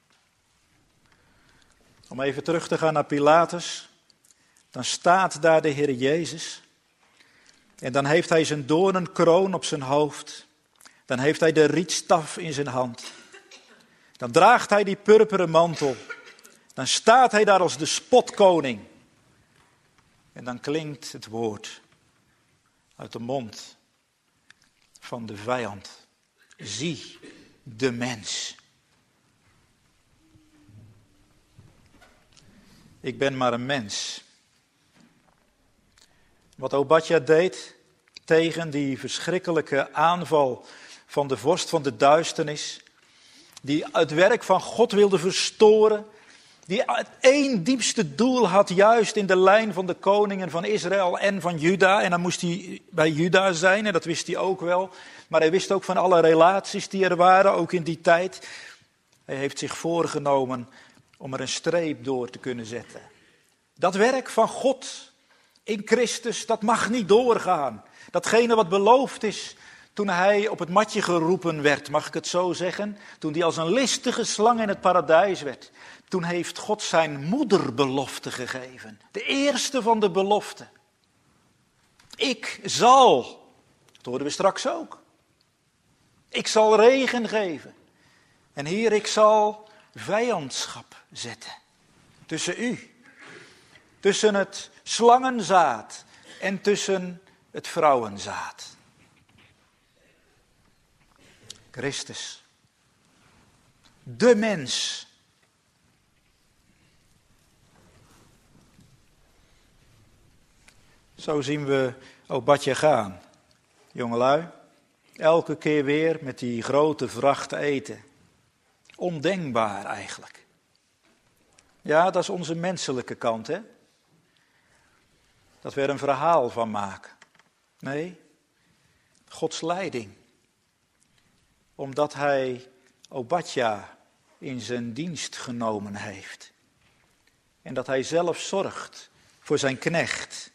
Om even terug te gaan naar Pilatus. Dan staat daar de Heer Jezus. En dan heeft hij zijn doornenkroon op zijn hoofd. Dan heeft hij de rietstaf in zijn hand. Dan draagt hij die purperen mantel. Dan staat hij daar als de spotkoning. En dan klinkt het woord uit de mond van de vijand. Zie de mens. Ik ben maar een mens. Wat Obadja deed tegen die verschrikkelijke aanval van de vorst van de duisternis, die het werk van God wilde verstoren, die het één diepste doel had, juist in de lijn van de koningen van Israël en van Juda. En dan moest hij bij Juda zijn, en dat wist hij ook wel. Maar hij wist ook van alle relaties die er waren, ook in die tijd. Hij heeft zich voorgenomen om er een streep door te kunnen zetten. Dat werk van God in Christus, dat mag niet doorgaan. Datgene wat beloofd is toen hij op het matje geroepen werd, mag ik het zo zeggen. Toen hij als een listige slang in het paradijs werd. Toen heeft God zijn moederbelofte gegeven. De eerste van de beloften. Ik zal, dat hoorden we straks ook. Ik zal regen geven. En hier, ik zal vijandschap zetten. Tussen u. Tussen het slangenzaad en tussen het vrouwenzaad. Christus. De mens. Zo zien we Obadja gaan. Jongelui, elke keer weer met die grote vracht eten. Ondenkbaar eigenlijk. Ja, dat is onze menselijke kant, hè. Dat we er een verhaal van maken. Nee, Gods leiding. Omdat hij Obadja in zijn dienst genomen heeft. En dat hij zelf zorgt voor zijn knecht.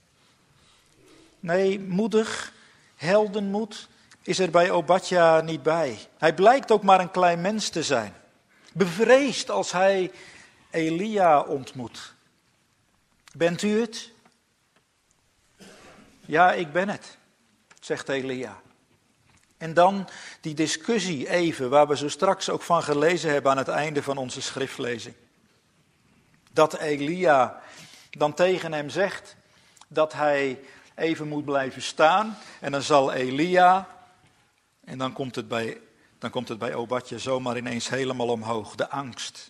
Nee, moedig, heldenmoed is er bij Obadja niet bij. Hij blijkt ook maar een klein mens te zijn. Bevreesd als hij Elia ontmoet. Bent u het? Ja, ik ben het, zegt Elia. En dan die discussie even, waar we zo straks ook van gelezen hebben aan het einde van onze schriftlezing. Dat Elia dan tegen hem zegt dat hij even moet blijven staan. En dan zal Elia, en dan komt het bij Obadja zomaar ineens helemaal omhoog. De angst.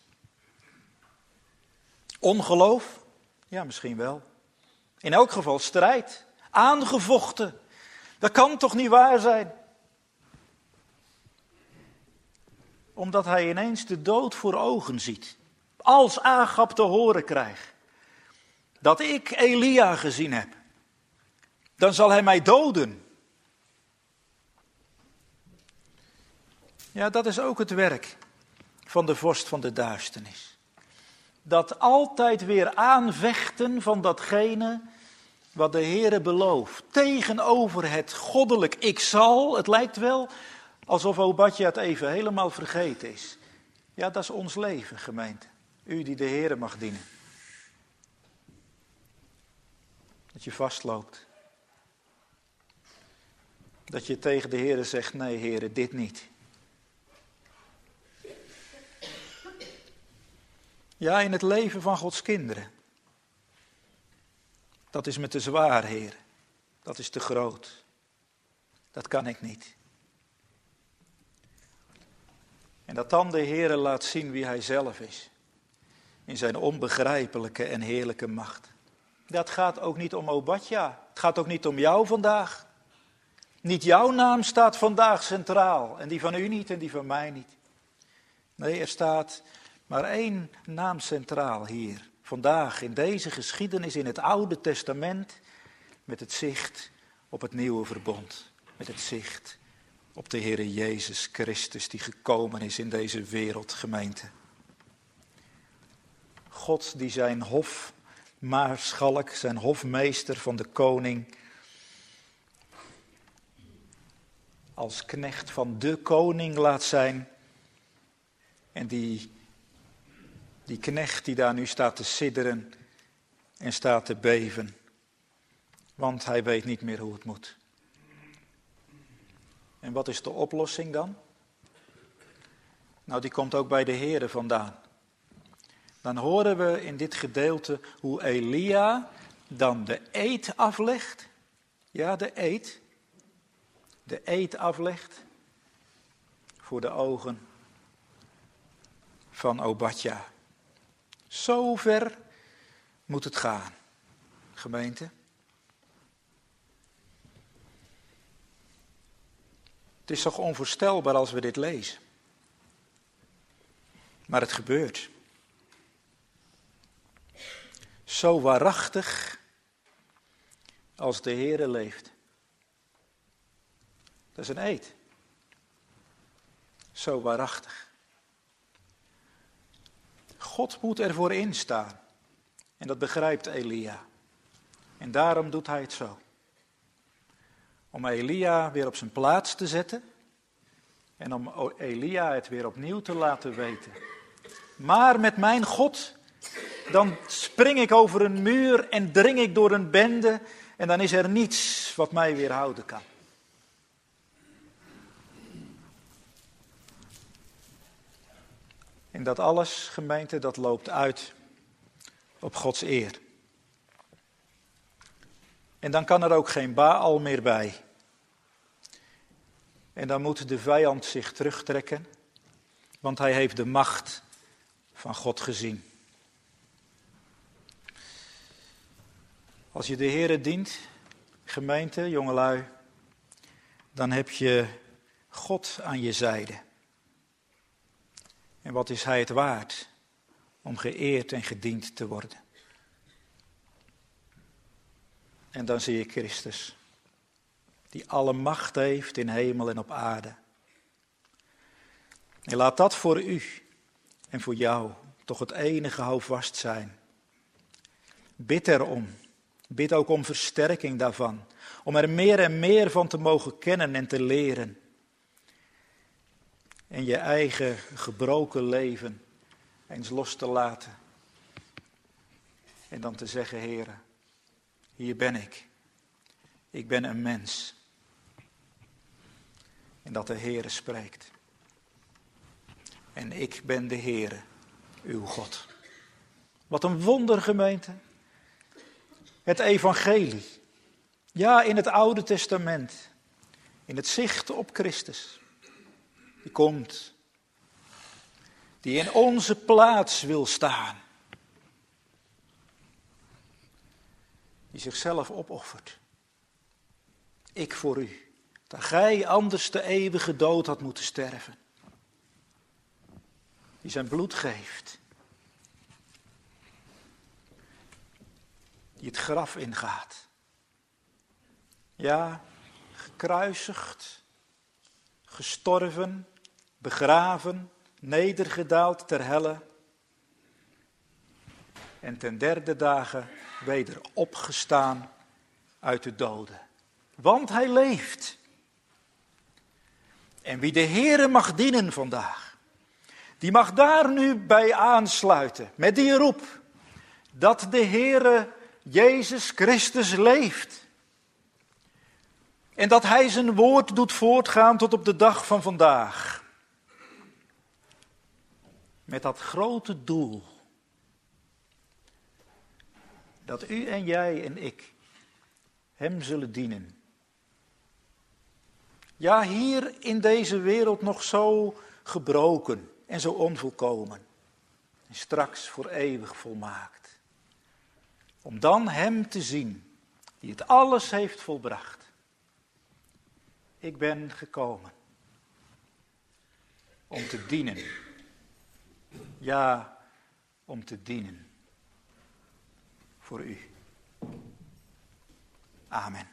Ongeloof? Ja, misschien wel. In elk geval strijd. Aangevochten. Dat kan toch niet waar zijn? Omdat hij ineens de dood voor ogen ziet. Als Agab te horen krijgt dat ik Elia gezien heb, dan zal hij mij doden. Ja, dat is ook het werk van de vorst van de duisternis. Dat altijd weer aanvechten van datgene wat de Heere belooft. Tegenover het goddelijk ik zal. Het lijkt wel alsof Obadja het even helemaal vergeten is. Ja, dat is ons leven, gemeente. U die de Heere mag dienen. Dat je vastloopt. Dat je tegen de Heere zegt, nee Heere, dit niet. Ja, in het leven van Gods kinderen. Dat is me te zwaar, Heer. Dat is te groot. Dat kan ik niet. En dat dan de Heere laat zien wie Hij zelf is. In zijn onbegrijpelijke en heerlijke macht. Dat gaat ook niet om Obadja. Het gaat ook niet om jou vandaag. Niet jouw naam staat vandaag centraal. En die van u niet en die van mij niet. Nee, er staat maar één naam centraal hier. Vandaag in deze geschiedenis in het Oude Testament. Met het zicht op het nieuwe verbond. Met het zicht op de Heere Jezus Christus die gekomen is in deze wereld, gemeente. God die zijn hofmaarschalk, zijn hofmeester van de koning, als knecht van de koning laat zijn. En die knecht die daar nu staat te sidderen en staat te beven. Want hij weet niet meer hoe het moet. En wat is de oplossing dan? Nou, die komt ook bij de Here vandaan. Dan horen we in dit gedeelte hoe Elia dan de eed aflegt. Ja, de eed. De eed aflegt voor de ogen van Obadja. Zo ver moet het gaan, gemeente. Het is toch onvoorstelbaar als we dit lezen. Maar het gebeurt. Zo waarachtig als de Heere leeft. Dat is een eed. Zo waarachtig. God moet ervoor instaan. En dat begrijpt Elia. En daarom doet hij het zo. Om Elia weer op zijn plaats te zetten. En om Elia het weer opnieuw te laten weten. Maar met mijn God, dan spring ik over een muur en dring ik door een bende. En dan is er niets wat mij weerhouden kan. En dat alles, gemeente, dat loopt uit op Gods eer. En dan kan er ook geen Baal meer bij. En dan moet de vijand zich terugtrekken, want hij heeft de macht van God gezien. Als je de Heere dient, gemeente, jongelui, dan heb je God aan je zijde. En wat is hij het waard om geëerd en gediend te worden? En dan zie ik Christus, die alle macht heeft in hemel en op aarde. En laat dat voor u en voor jou toch het enige houvast zijn. Bid erom. Bid ook om versterking daarvan. Om er meer en meer van te mogen kennen en te leren. En je eigen gebroken leven eens los te laten. En dan te zeggen, Heere, hier ben ik. Ik ben een mens. En dat de Heere spreekt. En ik ben de Heere, uw God. Wat een wonder, gemeente. Het evangelie. Ja, in het Oude Testament. In het zicht op Christus. Die komt. Die in onze plaats wil staan. Die zichzelf opoffert. Ik voor u. Dat gij anders de eeuwige dood had moeten sterven. Die zijn bloed geeft. Die het graf ingaat. Ja, gekruisigd, gestorven, begraven, nedergedaald ter helle. En ten derde dagen weder opgestaan uit de doden. Want hij leeft. En wie de Heere mag dienen vandaag, die mag daar nu bij aansluiten met die roep dat de Heere Jezus Christus leeft. En dat hij zijn woord doet voortgaan tot op de dag van vandaag. Met dat grote doel. Dat u en jij en ik hem zullen dienen. Ja, hier in deze wereld nog zo gebroken en zo onvolkomen. En straks voor eeuwig volmaakt. Om dan hem te zien, die het alles heeft volbracht. Ik ben gekomen om te dienen. Ja, om te dienen. Voor u. Amen.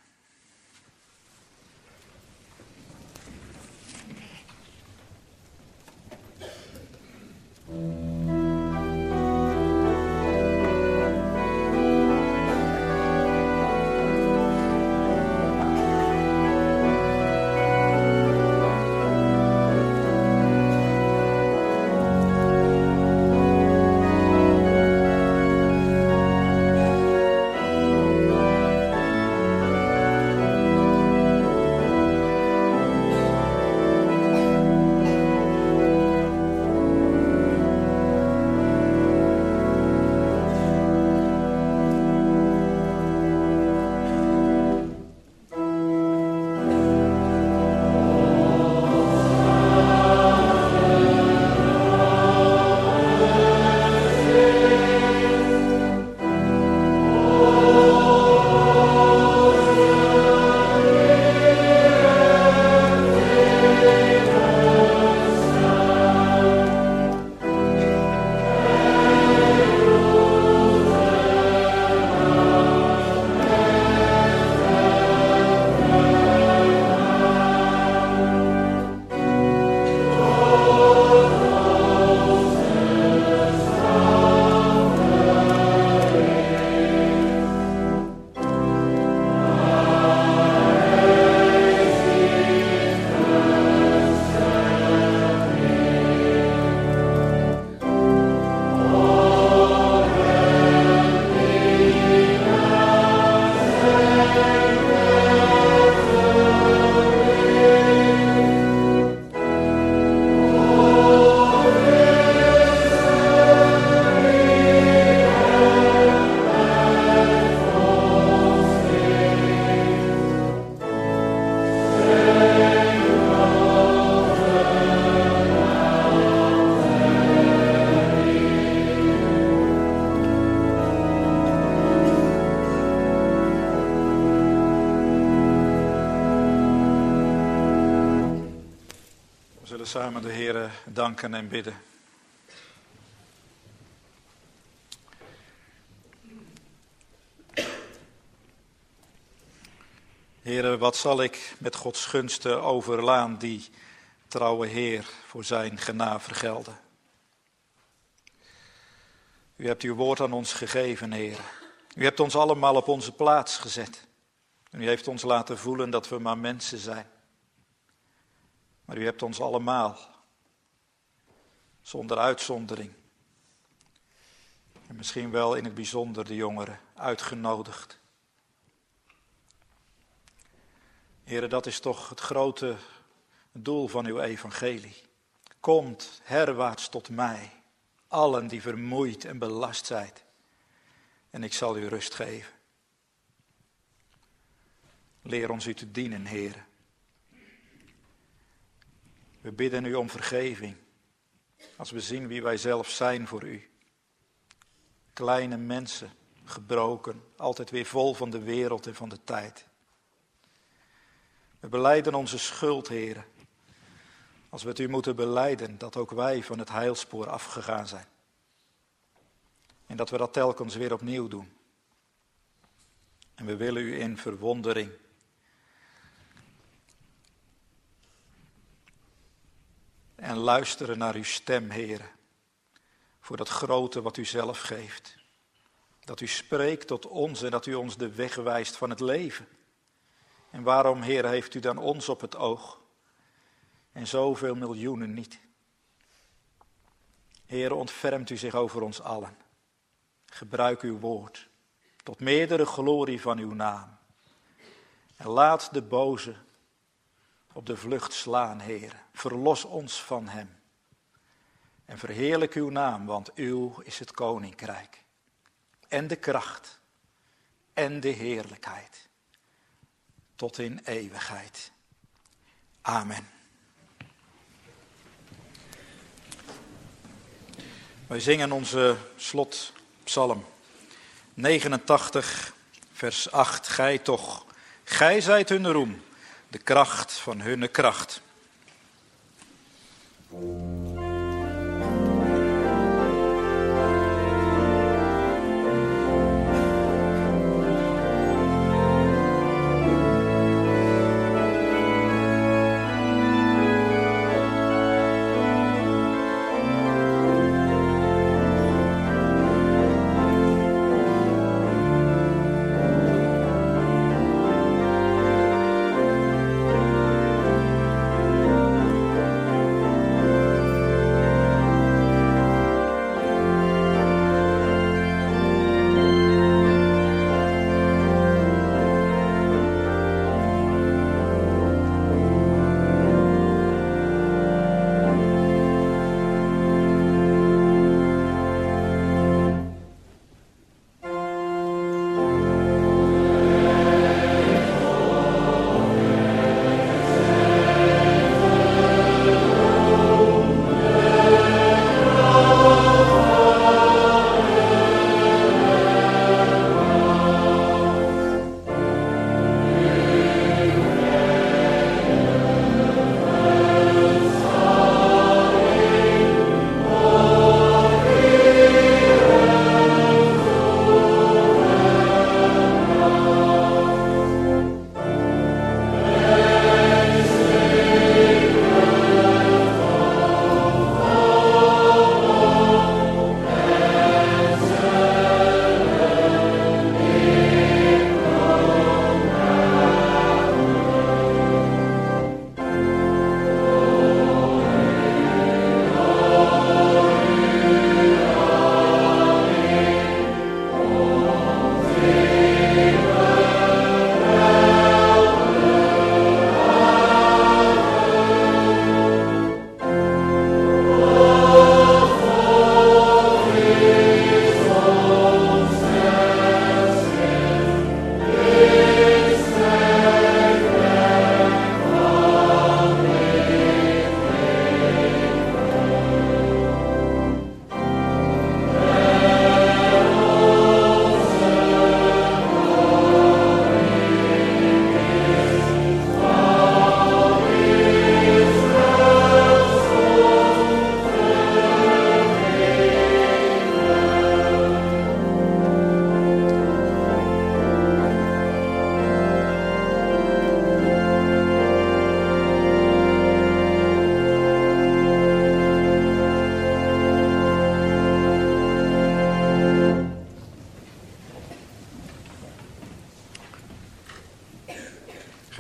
zullen samen de Heere danken en bidden. Heere, wat zal ik met Gods gunsten overlaan die trouwe Heer voor zijn genade vergelden. U hebt uw woord aan ons gegeven, Heer. U hebt ons allemaal op onze plaats gezet. En u heeft ons laten voelen dat we maar mensen zijn. Maar u hebt ons allemaal, zonder uitzondering, en misschien wel in het bijzonder de jongeren, uitgenodigd. Heere, dat is toch het grote doel van uw evangelie. Komt herwaarts tot mij, allen die vermoeid en belast zijn, en ik zal u rust geven. Leer ons u te dienen, Heere. We bidden u om vergeving, als we zien wie wij zelf zijn voor u. Kleine mensen, gebroken, altijd weer vol van de wereld en van de tijd. We belijden onze schuld, Heere, als we het u moeten belijden dat ook wij van het heilspoor afgegaan zijn. En dat we dat telkens weer opnieuw doen. En we willen u in verwondering en luisteren naar uw stem, Heere, voor dat grote wat u zelf geeft. Dat u spreekt tot ons en dat u ons de weg wijst van het leven. En waarom, Heere, heeft u dan ons op het oog en zoveel miljoenen niet? Heere, ontfermt u zich over ons allen. Gebruik uw woord tot meerdere glorie van uw naam. En laat de boze op de vlucht slaan, Heere. Verlos ons van hem. En verheerlijk uw naam, want uw is het koninkrijk. En de kracht. En de heerlijkheid. Tot in eeuwigheid. Amen. Wij zingen onze slotpsalm 89, vers 8. Gij toch, gij zijt hun roem, de kracht van hunne kracht.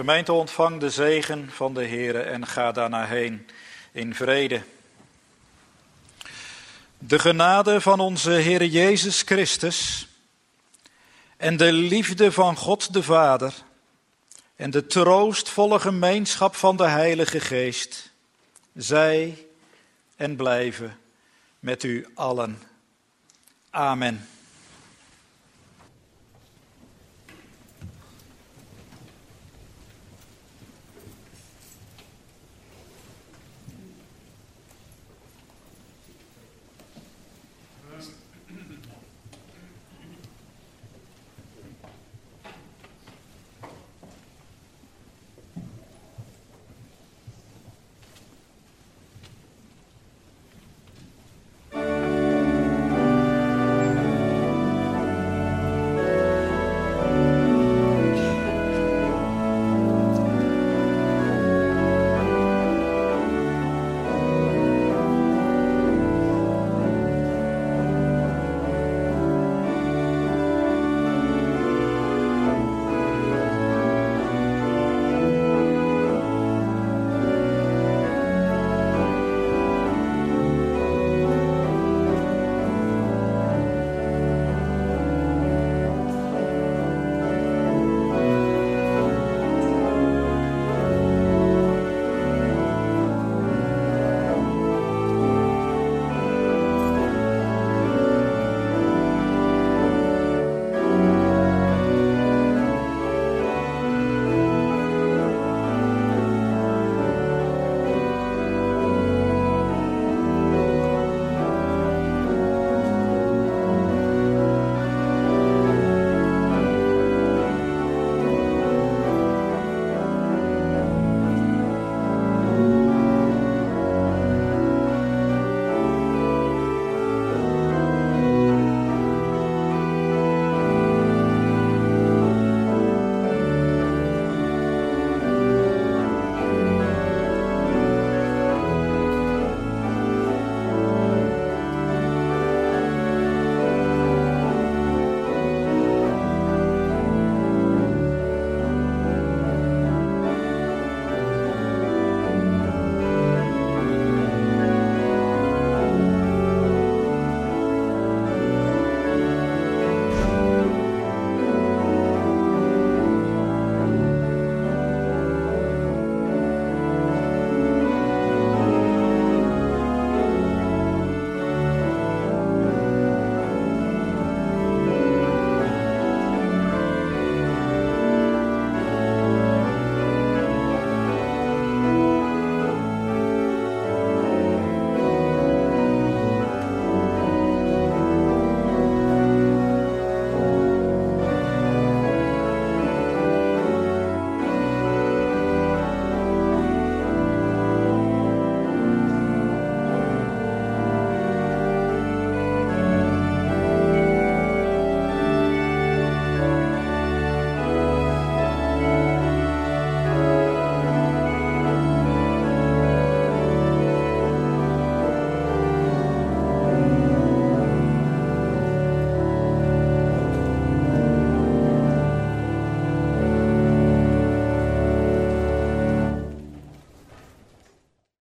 Gemeente, ontvang de zegen van de Heere en ga daarna heen in vrede. De genade van onze Heere Jezus Christus en de liefde van God de Vader en de troostvolle gemeenschap van de Heilige Geest, zij en blijven met u allen. Amen.